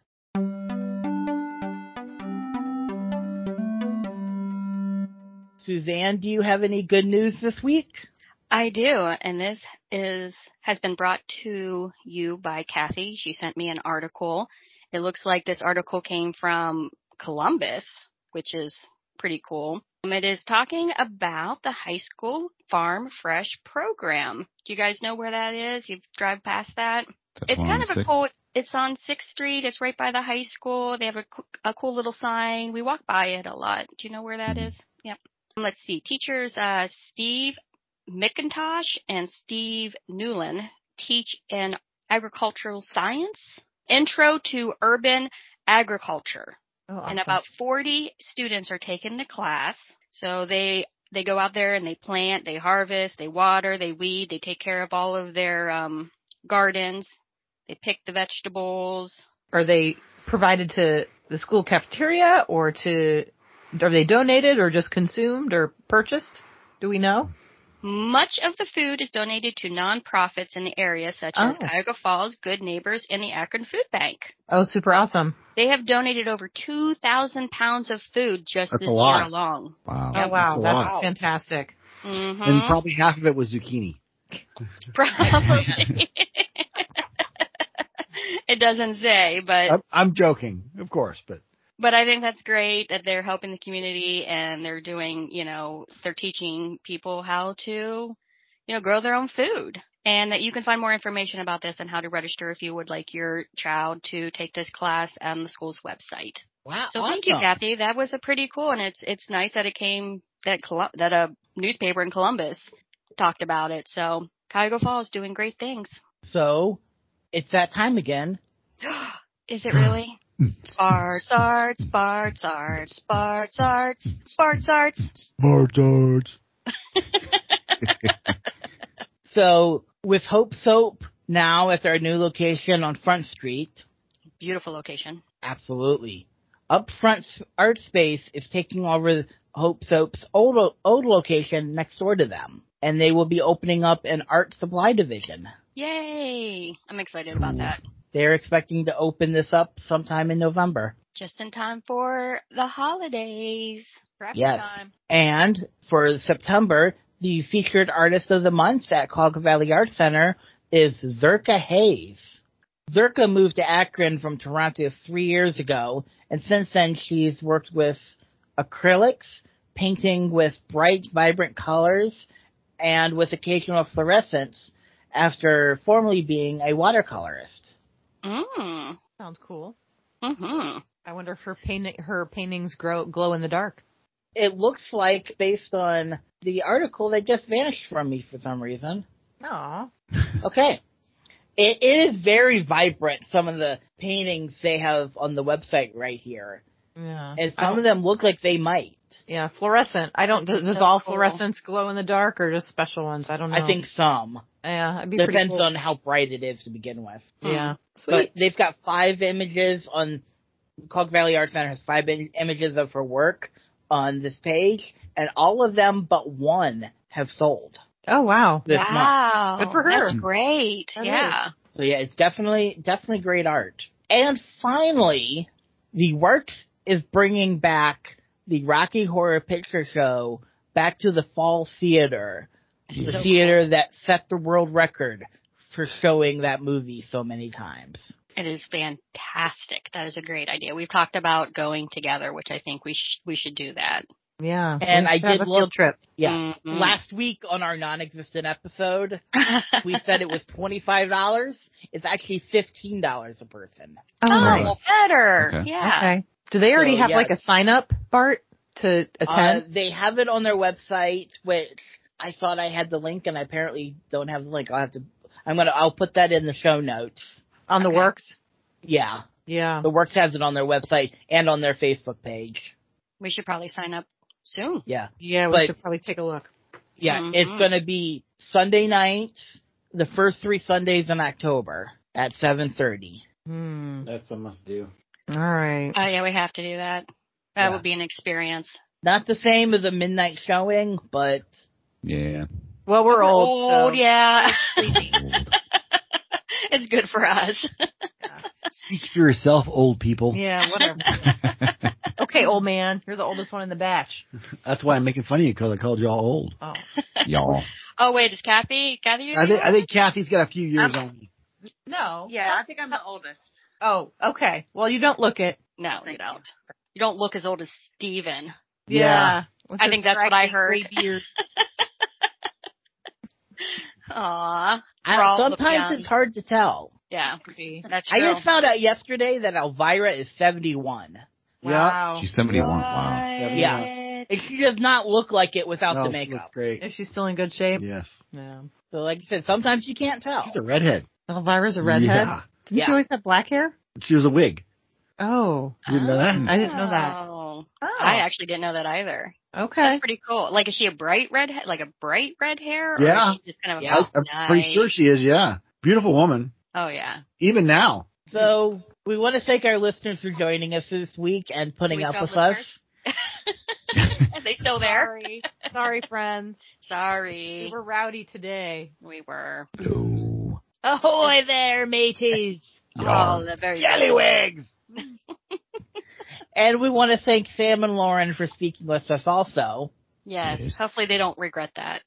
S3: Suzanne, do you have any good news this week?
S4: I do, and this is has been brought to you by Kathy. She sent me an article. It looks like this article came from Columbus, which is pretty cool. Um, It is talking about the high school farm fresh program. Do you guys know where that is? You've drive past that?
S2: That's
S4: It's
S2: one
S4: kind
S2: on
S4: of a
S2: six?
S4: cool. It's on sixth Street. It's right by the high school. They have a, a cool little sign. We walk by it a lot. Do you know where that is? Yep. Let's see. Teachers, uh, Steve McIntosh and Steve Newland teach in agricultural science, intro to urban agriculture.
S5: Oh, awesome.
S4: And about forty students are taking the class. So they, they go out there and they plant, they harvest, they water, they weed, they take care of all of their, um, gardens. They pick the vegetables.
S5: Are they provided to the school cafeteria, or to, are they donated or just consumed or purchased? Do we know?
S4: Much of the food is donated to nonprofits in the area, such
S5: Oh.
S4: as Cuyahoga Falls, Good Neighbors, and the Akron Food Bank.
S5: Oh, super awesome.
S4: They have donated over two thousand pounds of food just
S1: That's
S4: this
S1: a lot.
S4: year alone.
S2: Wow.
S5: Oh, wow.
S1: That's a
S5: That's
S1: lot.
S5: fantastic.
S4: Mm-hmm.
S1: And probably half of it was zucchini.
S4: Probably. It doesn't say, but
S1: I'm, I'm joking, of course, but
S4: but I think that's great that they're helping the community and they're doing, you know, they're teaching people how to, you know, grow their own food. And that you can find more information about this and how to register if you would like your child to take this class on the school's website.
S3: Wow.
S4: So
S3: awesome.
S4: thank you, Kathy. That was a pretty cool, and it's it's nice that it came that Col- that a newspaper in Columbus talked about it. So Cuyahoga Falls is doing great things.
S3: So it's that time again.
S4: Is it really? Barts, arts, barts, arts, barts, arts, barts, arts.
S1: Bartards.
S3: So with Hope Soap now at their new location on Front Street.
S4: Beautiful location.
S3: Absolutely. Upfront Art Space is taking over Hope Soap's old, old location next door to them. And they will be opening up an art supply division.
S4: Yay! I'm excited about that.
S3: They're expecting to open this up sometime in November.
S4: Just in time for the holidays.
S5: Crappy
S3: Yes.
S5: time.
S3: And for September, the featured artist of the month at Cuyahoga Valley Art Center is Zerka Hayes. Zerka moved to Akron from Toronto three years ago, and since then she's worked with acrylics, painting with bright, vibrant colors, and with occasional fluorescence after formerly being a watercolorist.
S4: Mm.
S5: Sounds cool.
S4: Mm-hmm.
S5: I wonder if her paint, her paintings grow, glow in the dark.
S3: It looks like, based on the article, they just vanished from me for some reason.
S5: Aw.
S3: Okay. It, it is very vibrant, some of the paintings they have on the website right here.
S5: Yeah.
S3: And
S5: I
S3: some
S5: don't-
S3: of them look like they might.
S5: Yeah, fluorescent. I don't, does, does
S3: So
S5: all
S3: cool.
S5: fluorescents glow in the dark or just special ones? I don't know.
S3: I think some.
S5: Yeah, it'd be pretty
S3: Depends
S5: cool.
S3: on how bright it is to begin with.
S5: Yeah.
S3: But
S5: Sweet.
S3: they've got five images on, Cuyahoga Valley Art Center has five in, images of her work on this page, and all of them but one have sold
S5: Oh, wow.
S3: this month.
S4: Wow.
S5: Good for her.
S4: That's great.
S5: That
S4: yeah.
S3: So yeah, it's definitely, definitely great art. And finally, the Works is bringing back the Rocky Horror Picture Show back to the Fall Theater. The
S4: So
S3: theater that set the world record for showing that movie so many times.
S4: It is fantastic. That is a great idea. We've talked about going together, which I think we sh- we should do that.
S5: Yeah.
S3: And
S5: we
S3: I
S5: should have
S3: did
S5: a
S3: look-
S5: field trip.
S3: Yeah.
S4: Mhm.
S3: Last week on our non-existent episode, we said it was twenty-five dollars. It's actually fifteen dollars a person.
S5: Oh,
S4: Oh,
S5: nice.
S4: better.
S2: Okay.
S4: Yeah.
S5: Okay. Do they already
S3: So,
S5: have
S3: yeah.
S5: like a sign up, Bart, to attend?
S3: Uh, they have it on their website, which I thought I had the link, and I apparently don't have the link. I'll have to. I'm gonna. I'll put that in the show notes.
S5: On the
S4: okay.
S5: Works?
S3: Yeah,
S5: Yeah.
S3: the Works has it on their website and on their Facebook page.
S4: We should probably sign up soon.
S3: Yeah,
S5: Yeah, we
S3: But-
S5: should probably take a look.
S3: yeah.
S4: Mhm.
S3: It's gonna be Sunday night, the first three Sundays in October at seven thirty.
S5: Hmm.
S1: That's a must do.
S5: All right.
S4: Oh, yeah, we have to do that. That
S3: Yeah.
S4: would be an experience.
S3: Not the same as a midnight showing, but
S2: Yeah.
S5: Well, we're old,
S4: old,
S5: so.
S4: yeah.
S2: Old.
S4: It's good for us.
S1: Speak for yourself, old people.
S5: Yeah, whatever. Okay, old man. You're the oldest one in the batch.
S1: That's why I'm making fun of you, because I called you all old.
S5: Oh.
S2: Y'all.
S4: Oh, wait, is Kathy? Kathy, you
S1: I think, I think Kathy's got a few years
S5: I'm-
S1: on me.
S5: No.
S6: Yeah, I think I'm the oldest.
S5: Oh, okay. Well, you don't look it.
S4: No, you
S6: Thank
S4: don't. You don't look as old as Steven.
S1: Yeah.
S5: With
S4: I
S5: the
S4: think that's what I
S5: scraggly
S4: heard.
S5: gray beard.
S4: Aw.
S3: I,
S4: We're all look
S3: sometimes
S4: young.
S3: it's hard to tell.
S4: Yeah, that's
S3: I
S4: true.
S3: just found out yesterday that Elvira is seventy-one.
S5: Wow.
S2: She's seventy-one. Wow.
S1: seventy-one.
S3: Yeah. And she does not look like it without
S1: No,
S3: the
S1: she
S3: makeup.
S1: looks great.
S5: Is she still in good shape?
S1: Yes.
S5: Yeah.
S3: So like I said, sometimes you can't tell.
S1: She's a redhead.
S5: Elvira's a redhead?
S1: Yeah.
S5: Didn't
S3: Yeah.
S5: she always have black hair?
S1: She was a wig.
S5: Oh.
S1: You didn't know that?
S5: I didn't know that.
S4: Oh.
S5: Oh.
S4: I actually didn't know that either.
S5: Okay.
S4: That's pretty cool. Like, is she a bright red, like a bright red hair? Or
S1: Yeah.
S4: is she just kind of
S3: Yeah.
S1: I, I'm
S4: nice?
S1: pretty sure she is, yeah. Beautiful woman.
S4: Oh, yeah.
S1: Even now.
S3: So we want to thank our listeners for joining us this week and putting
S4: We
S3: up
S4: still
S3: with
S4: have
S3: us.
S4: Are they still there?
S5: Sorry. Sorry, friends.
S4: Sorry.
S5: We were rowdy today.
S4: We were.
S2: Hello.
S5: Ahoy there, mateys.
S4: Oh, the very
S1: Jellywigs!
S3: And we want to thank Sam and Lauren for speaking with us also.
S4: Yes.
S2: Yes.
S4: Hopefully they don't regret that.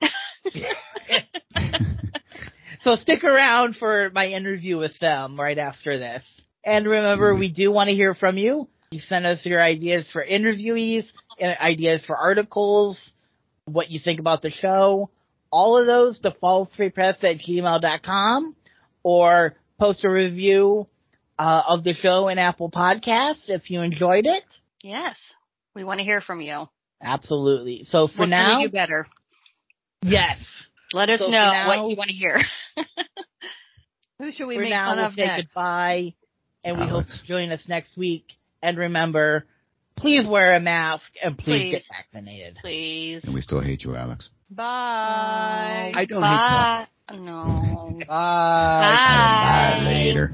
S3: So stick around for my interview with them right after this. And remember, we do want to hear from you. You send us your ideas for interviewees, and ideas for articles, what you think about the show. All of those to fallsfreepress at gmail dot com, or post a review uh, of the show in Apple Podcasts if you enjoyed it.
S4: Yes. We want to hear from you.
S3: Absolutely. So for
S4: What
S3: now,
S4: can we do better?
S3: yes.
S4: Let us
S3: So for
S4: know
S3: now-
S4: what you want to hear.
S5: Who should we
S3: For
S5: make
S3: now,
S5: fun
S3: we'll
S5: of
S3: say
S5: next?
S3: goodbye, and we hope
S2: Alex.
S3: you join us next week. And remember, please wear a mask and please,
S4: Please.
S3: get vaccinated.
S4: Please.
S2: And we still hate you, Alex.
S5: Bye.
S1: I don't
S4: Bye. No.
S1: hate you. Bye.
S4: Bye.
S2: Bye later.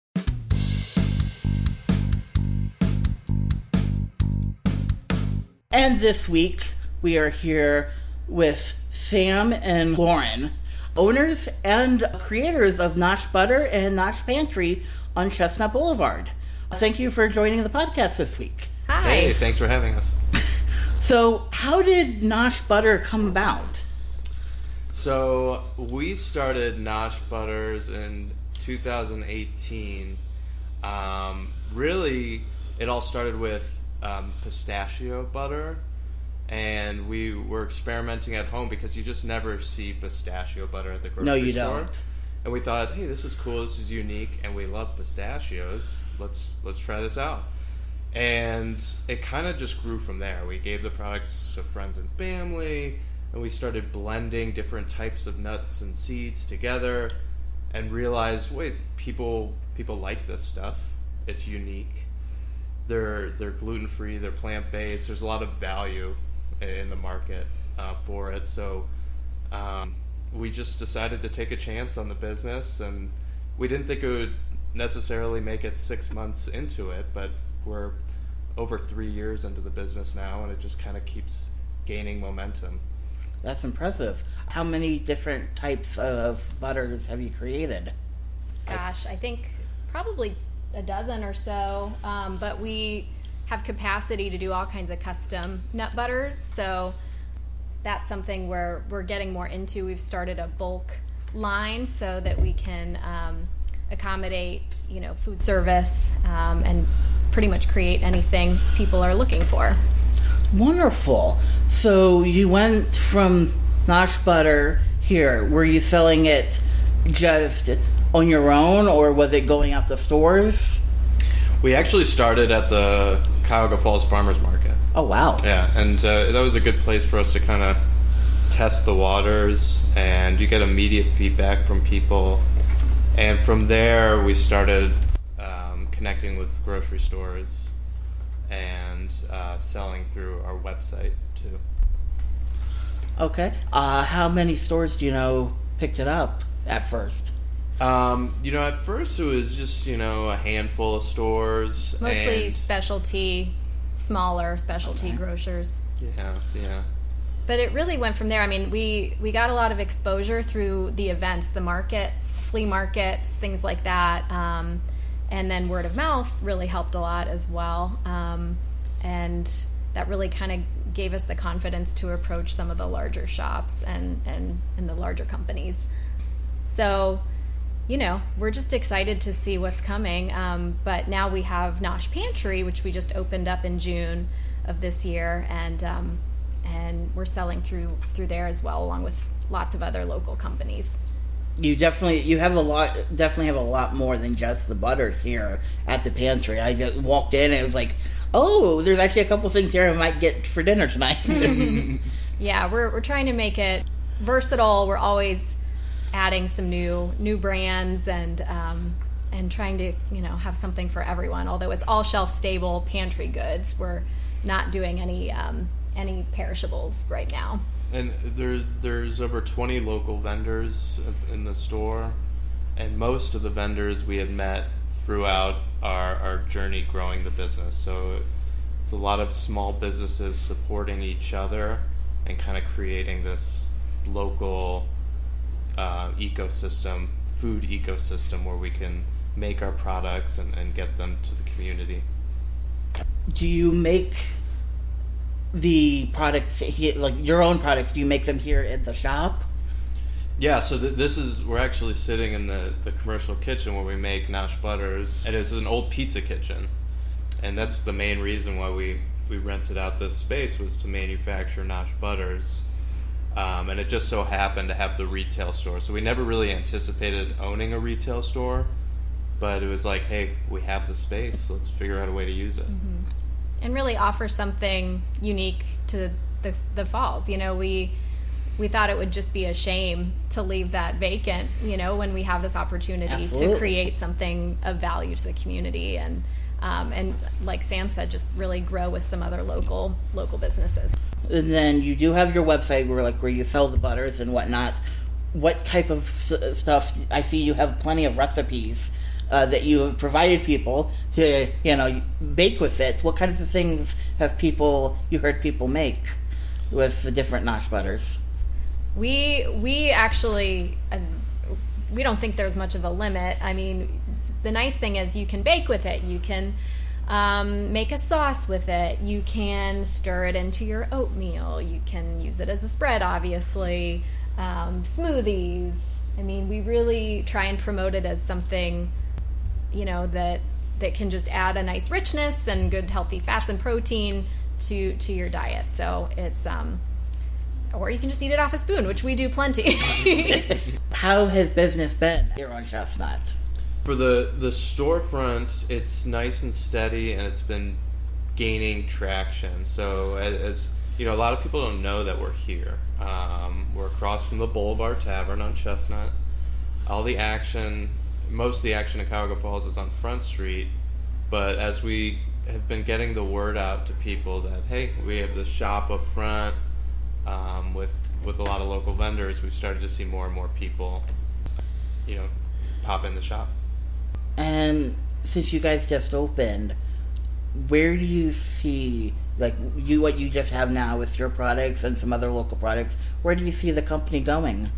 S3: And this week, we are here with Sam and Lauren, owners and creators of Nosh Butter and Nosh Pantry on Chestnut Boulevard. Thank you for joining the podcast this week.
S5: Hi.
S7: Hey, thanks for having us.
S3: So, how did Nosh Butter come about?
S7: So we started Nosh Butters in two thousand eighteen. Um, really, it all started with um, pistachio butter, and we were experimenting at home because you just never see pistachio butter at the grocery
S3: No, you
S7: store.
S3: don't.
S7: And we thought, hey, this is cool, this is unique, and we love pistachios. Let's let's try this out. And it kind of just grew from there. We gave the products to friends and family, and we started blending different types of nuts and seeds together, and realized, wait, people people like this stuff. It's unique. They're they're gluten free. They're plant based. There's a lot of value in the market uh, for it. So um, we just decided to take a chance on the business, and we didn't think it would necessarily make it six months into it, but we're over three years into the business now, and it just kind of keeps gaining momentum.
S3: That's impressive. How many different types of butters have you created?
S8: Gosh, I think probably a dozen or so, um, but we have capacity to do all kinds of custom nut butters, so that's something we're, we're getting more into. We've started a bulk line so that we can um, accommodate, you know, food service um, and pretty much create anything people are looking for.
S3: Wonderful. So you went from Nosh Butter here. Were you selling it just on your own, or was it going out to stores?
S7: We actually started at the Cuyahoga Falls Farmers Market.
S3: Oh, wow.
S7: Yeah, and uh, that was a good place for us to kind of test the waters, and you get immediate feedback from people. And from there, we started um, connecting with grocery stores and uh, selling through our website too.
S3: Okay. Uh, how many stores do you know picked it up at first?
S7: Um, you know, at first it was just, you know, a handful of stores.
S8: Mostly
S7: and,
S8: specialty, smaller specialty
S3: Okay.
S8: grocers.
S7: Yeah, yeah.
S8: But it really went from there. I mean, we, we got a lot of exposure through the events, the markets, flea markets, things like that. Um, and then word of mouth really helped a lot as well. Um, and that really kind of gave us the confidence to approach some of the larger shops and, and, and the larger companies. So, you know, we're just excited to see what's coming. Um, but now we have Nosh Pantry, which we just opened up in June of this year, and um, and we're selling through through there as well, along with lots of other local companies.
S3: You definitely you have a lot definitely have a lot more than just the butters here at the pantry. I just walked in and it was like, oh, there's actually a couple things here I might get for dinner tonight.
S8: Yeah, we're we're trying to make it versatile. We're always adding some new new brands and um, and trying to you know have something for everyone. Although it's all shelf stable pantry goods, we're not doing any um, any perishables right now.
S7: And there's there's over twenty local vendors in the store, and most of the vendors we had met throughout our, our journey growing the business. So it's a lot of small businesses supporting each other and kind of creating this local uh, ecosystem, food ecosystem, where we can make our products and, and get them to the community.
S3: Do you make the products here, like your own products? Do you make them here at the shop?
S7: Yeah, so th- this is, we're actually sitting in the, the commercial kitchen where we make Nosh Butters, and it's an old pizza kitchen. And that's the main reason why we, we rented out this space, was to manufacture Nosh Butters. Um, and it just so happened to have the retail store. So we never really anticipated owning a retail store, but it was like, hey, we have the space, let's figure out a way to use it.
S8: Mm-hmm. And really offer something unique to the the falls. You know, we we thought it would just be a shame to leave that vacant, you know, when we have this opportunity
S3: Absolutely.
S8: to create something of value to the community and um, and like Sam said, just really grow with some other local local businesses.
S3: And then you do have your website where like where you sell the butters and whatnot. What type of s- stuff? I see you have plenty of recipes uh, that you have provided people to, you know, bake with it. What kinds of things have people you heard people make with the different Nosh Butters?
S8: We we actually uh, we don't think there's much of a limit. I mean, the nice thing is you can bake with it. You can um, make a sauce with it. You can stir it into your oatmeal. You can use it as a spread, obviously. Um, smoothies. I mean, we really try and promote it as something, you know, that that can just add a nice richness and good healthy fats and protein to to your diet. So it's um or you can just eat it off a spoon, which we do plenty.
S3: How has business been here on Chestnut?
S7: For the, the storefront, it's nice and steady, and it's been gaining traction. So as, as you know, a lot of people don't know that we're here. Um, we're across from the Boulevard Tavern on Chestnut. All the action, most of the action in Cuyahoga Falls is on Front Street. But as we have been getting the word out to people that, hey, we have the shop up front um, with with a lot of local vendors, we've started to see more and more people, you know, pop in the shop.
S3: And since you guys just opened, where do you see, like you what you just have now with your products and some other local products, where do you see the company going?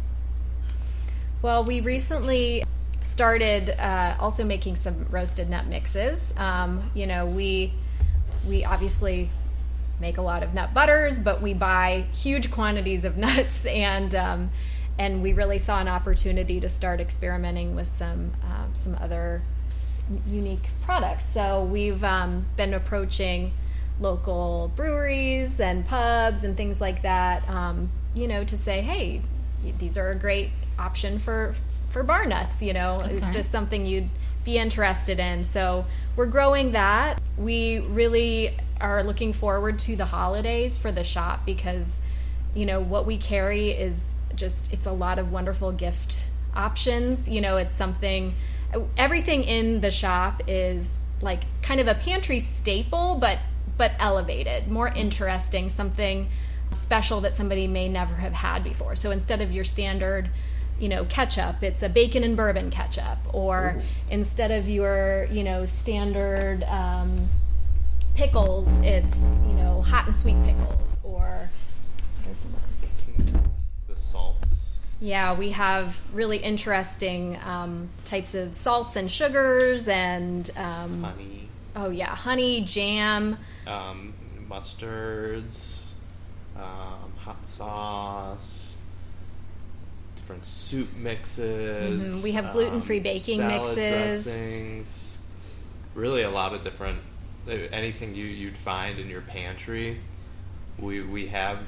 S8: Well, we recently started uh, also making some roasted nut mixes. Um, you know, we we obviously make a lot of nut butters, but we buy huge quantities of nuts, and um, and we really saw an opportunity to start experimenting with some um, some other unique products. So we've um, been approaching local breweries and pubs and things like that, um, you know, to say, hey, these are a great option for for bar nuts. You know,
S3: Okay.
S8: is this something you'd be interested in? So we're growing that. We really are looking forward to the holidays for the shop because, you know, what we carry is just, it's a lot of wonderful gift options. You know, it's something, everything in the shop is like kind of a pantry staple, but but elevated, more interesting, something special that somebody may never have had before. So instead of your standard, you know, ketchup, it's a bacon and bourbon ketchup, or Ooh. Instead of your, you know, standard um, pickles, it's, you know, hot and sweet pickles, or there's some other.
S7: The salts.
S8: Yeah, we have really interesting um, types of salts and sugars and um,
S7: honey.
S8: Oh yeah, honey, jam,
S7: um, mustards, um, hot sauce, different soup mixes.
S8: Mm-hmm. We have gluten-free
S7: um,
S8: baking
S7: salad
S8: mixes.
S7: dressings. Really, a lot of different, anything you you'd find in your pantry. We we have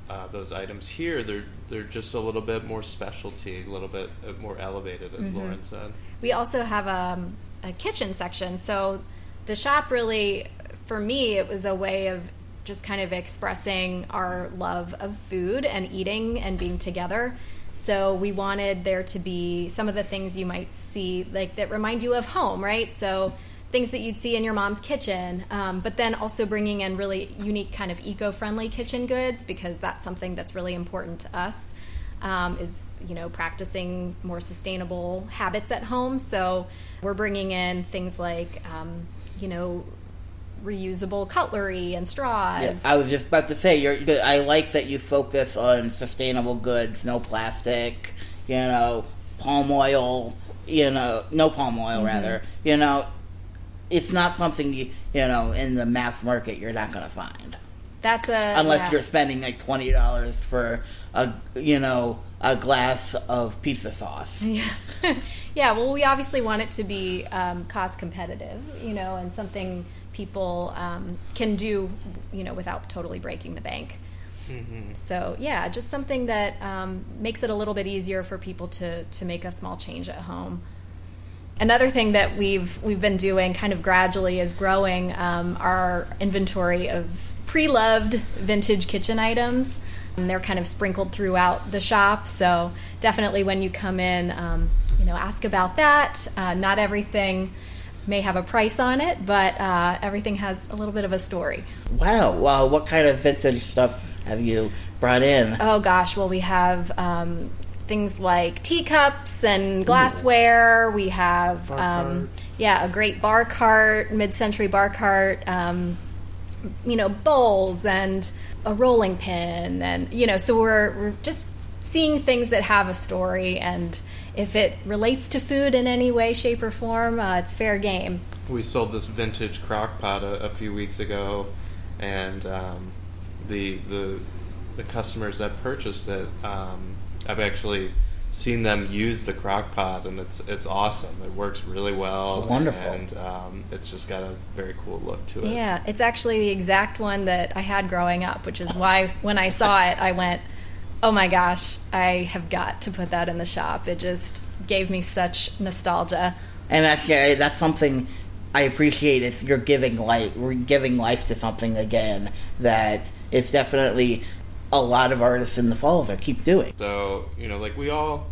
S7: uh, those items here, they're they're just a little bit more specialty, a little bit more elevated, as mm-hmm. Lauren said.
S8: We also have um, a kitchen section. So the shop really, for me, it was a way of just kind of expressing our love of food and eating and being together. So we wanted there to be some of the things you might see, like that remind you of home, right? So things that you'd see in your mom's kitchen, um, but then also bringing in really unique kind of eco-friendly kitchen goods, because that's something that's really important to us, um, is, you know, practicing more sustainable habits at home. So we're bringing in things like, um, you know, reusable cutlery and straws.
S3: Yeah, I was just about to say, you're, I like that you focus on sustainable goods, no plastic, you know, palm oil, you know, no palm oil mm-hmm. rather, you know, it's not something you, you know, in the mass market you're not going to find.
S8: That's a
S3: unless
S8: yeah.
S3: you're spending like twenty dollars for a, you know, a glass of pizza sauce.
S8: Yeah. Yeah. Well, we obviously want it to be um, cost competitive, you know, and something people um, can do, you know, without totally breaking the bank. Mm-hmm. So yeah, just something that um, makes it a little bit easier for people to to make a small change at home. Another thing that we've we've been doing kind of gradually is growing um, our inventory of pre-loved vintage kitchen items. And they're kind of sprinkled throughout the shop. So definitely when you come in, um, you know, ask about that. Uh, not everything may have a price on it, but uh, everything has a little bit of a story.
S3: Wow. Wow. What kind of vintage stuff have you brought in?
S8: Oh gosh. Well, we have um, things like teacups and glassware. Ooh. We have, um, yeah, a great bar cart, mid-century bar cart, um, you know, bowls and a rolling pin. And, you know, so we're, we're just seeing things that have a story. And if it relates to food in any way, shape, or form, uh, it's fair game.
S7: We sold this vintage crock pot a, a few weeks ago, and um, the the the customers that purchased it, um, I've actually seen them use the crock pot, and it's it's awesome. It works really well.
S3: Wonderful.
S7: And um, it's just got a very cool look to it.
S8: Yeah, it's actually the exact one that I had growing up, which is why when I saw it, I went, oh my gosh, I have got to put that in the shop. It just gave me such nostalgia.
S3: And that's, yeah, that's something I appreciate. It's you're giving life, we're giving life to something again that it's definitely a lot of artists in the Falls that keep doing.
S7: So, you know, like we all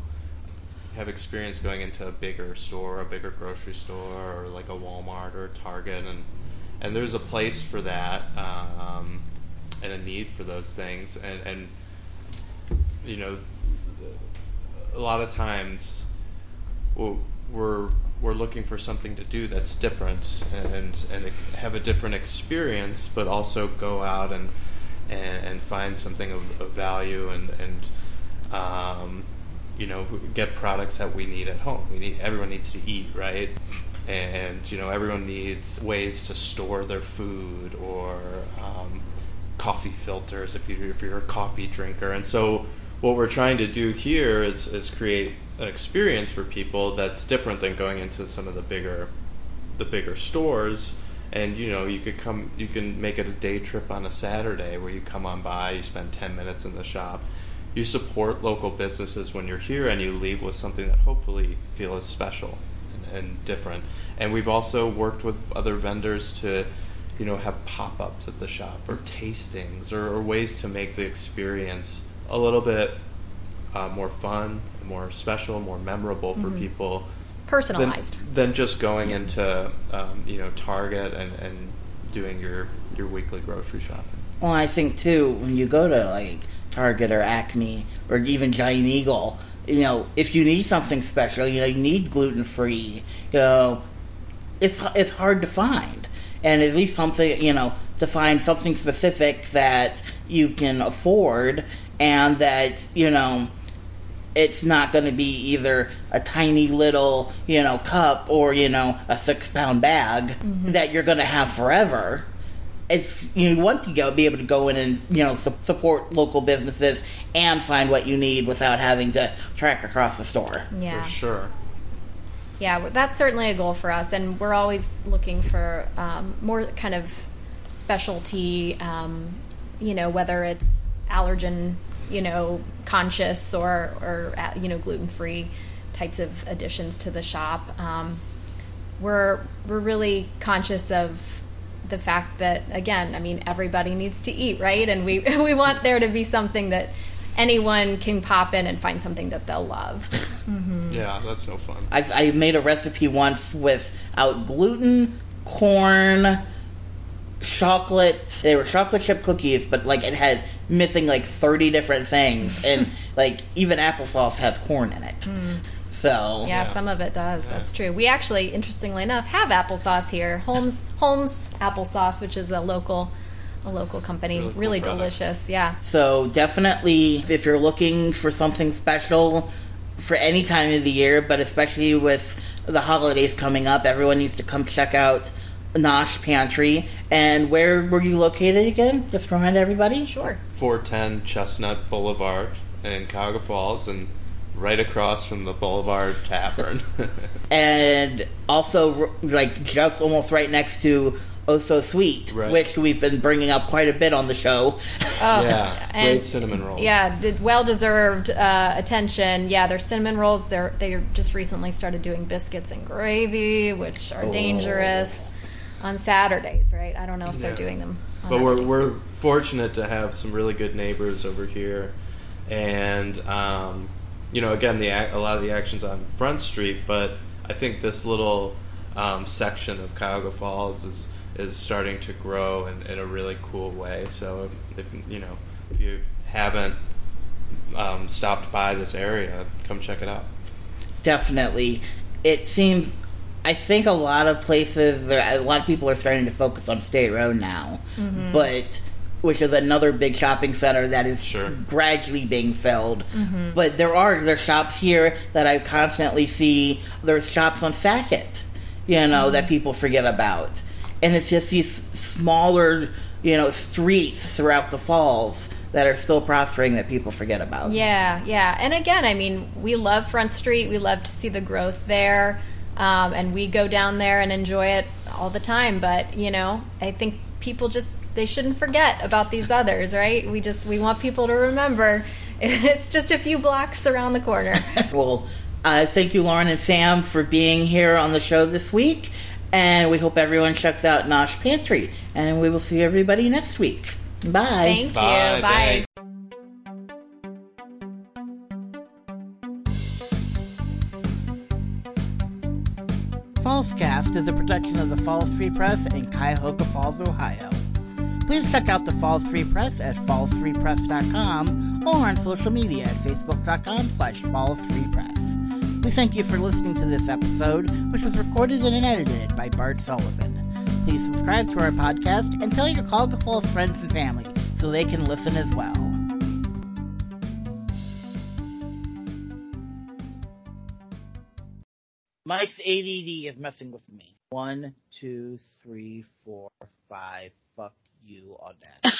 S7: have experience going into a bigger store, a bigger grocery store, or like a Walmart or a Target, and and there's a place for that, um, and a need for those things, and and you know, a lot of times we're we're looking for something to do that's different and and have a different experience, but also go out and and, and find something of, of value and and um, you know, get products that we need at home. We need everyone needs to eat, right? And you know, everyone needs ways to store their food, or um, coffee filters if you if you're a coffee drinker. And so what we're trying to do here is is create an experience for people that's different than going into some of the bigger the bigger stores. And you know, you could come you can make it a day trip on a Saturday where you come on by, you spend ten minutes in the shop. You support local businesses when you're here, and you leave with something that hopefully feels special and, and different. And we've also worked with other vendors to, you know, have pop-ups at the shop, or tastings, or, or ways to make the experience a little bit uh, more fun, more special, more memorable for mm-hmm. people.
S8: Personalized.
S7: Than, than just going into, um, you know, Target and, and doing your, your weekly grocery shopping.
S3: Well, I think too, when you go to like Target or Acme or even Giant Eagle, you know, if you need something special, you know, you need gluten-free, you know, it's it's hard to find. And at least something, you know, to find something specific that you can afford, and that, you know, it's not going to be either a tiny little, you know, cup or, you know, a six-pound bag mm-hmm. that you're going to have forever. It's, you want to go be able to go in and, you know, su- support local businesses and find what you need without having to track across the store.
S8: Yeah.
S7: For sure.
S8: Yeah, that's certainly a goal for us, and we're always looking for um, more kind of specialty, um, you know, whether it's allergen, you know, conscious or, or uh, you know, gluten-free types of additions to the shop. Um, we're we're really conscious of the fact that, again, I mean, everybody needs to eat, right? And we we want there to be something that anyone can pop in and find something that they'll love.
S7: Mm-hmm. Yeah, that's no fun.
S3: I I made a recipe once without gluten, corn, chocolate. They were chocolate chip cookies, but like it had missing like thirty different things, and like even applesauce has corn in it. Mm. So
S8: yeah, yeah, some of it does. Yeah. That's true. We actually, interestingly enough, have applesauce here. Holmes Holmes Applesauce, which is a local a local company. Really, cool really delicious. Yeah.
S3: So definitely, if you're looking for something special for any time of the year, but especially with the holidays coming up, everyone needs to come check out Nosh Pantry. And where were you located again? Just remind everybody.
S8: Sure.
S7: four ten Chestnut Boulevard in Cuyahoga Falls, and right across from the Boulevard Tavern.
S3: And also, like, just almost right next to Oh So Sweet, right, which we've been bringing up quite a bit on the show.
S7: Oh, yeah, great cinnamon rolls.
S8: Yeah, did well-deserved uh, attention. Yeah, their cinnamon rolls, they're, they just recently started doing biscuits and gravy, which are oh. dangerous on Saturdays, right? I don't know if yeah. they're doing them on
S7: But we're
S8: days.
S7: we're fortunate to have some really good neighbors over here. And, um, you know, again, the a lot of the action's on Front Street, but I think this little um, section of Cuyahoga Falls is is starting to grow in, in a really cool way. So if you know if you haven't um, stopped by this area, come check it out.
S3: Definitely, it seems. I think a lot of places, a lot of people are starting to focus on State Road now, mm-hmm. but which is another big shopping center that is sure. gradually being filled. Mm-hmm. But there are there's shops here that I constantly see. There's shops on Sackett, you know, mm-hmm. that people forget about. And it's just these smaller, you know, streets throughout the falls that are still prospering that people forget about.
S8: Yeah, yeah. And again, I mean, we love Front Street. We love to see the growth there. Um, and we go down there and enjoy it all the time. But, you know, I think people just, they shouldn't forget about these others, right? We just, we want people to remember it's just a few blocks around the corner.
S3: Well, uh, thank you, Lauren and Sam, for being here on the show this week. And we hope everyone checks out Nosh Pantry. And we will see everybody next week. Bye.
S8: Thank
S7: Bye.
S8: you. Bye.
S3: Fallscast is a production of the Falls Free Press in Cuyahoga Falls, Ohio. Please check out the Falls Free Press at falls free press dot com or on social media at facebook dot com slash falls free press. We thank you for listening to this episode, which was recorded and edited by Bart Sullivan. Please subscribe to our podcast and tell your Cuyahoga Falls friends and family so they can listen as well.
S9: Mike's A D D is messing with me. One, two, three, four, five. Fuck you on that.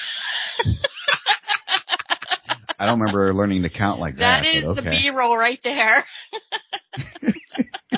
S2: I don't remember learning to count like that.
S4: That is
S2: but okay.
S4: the B-roll right there.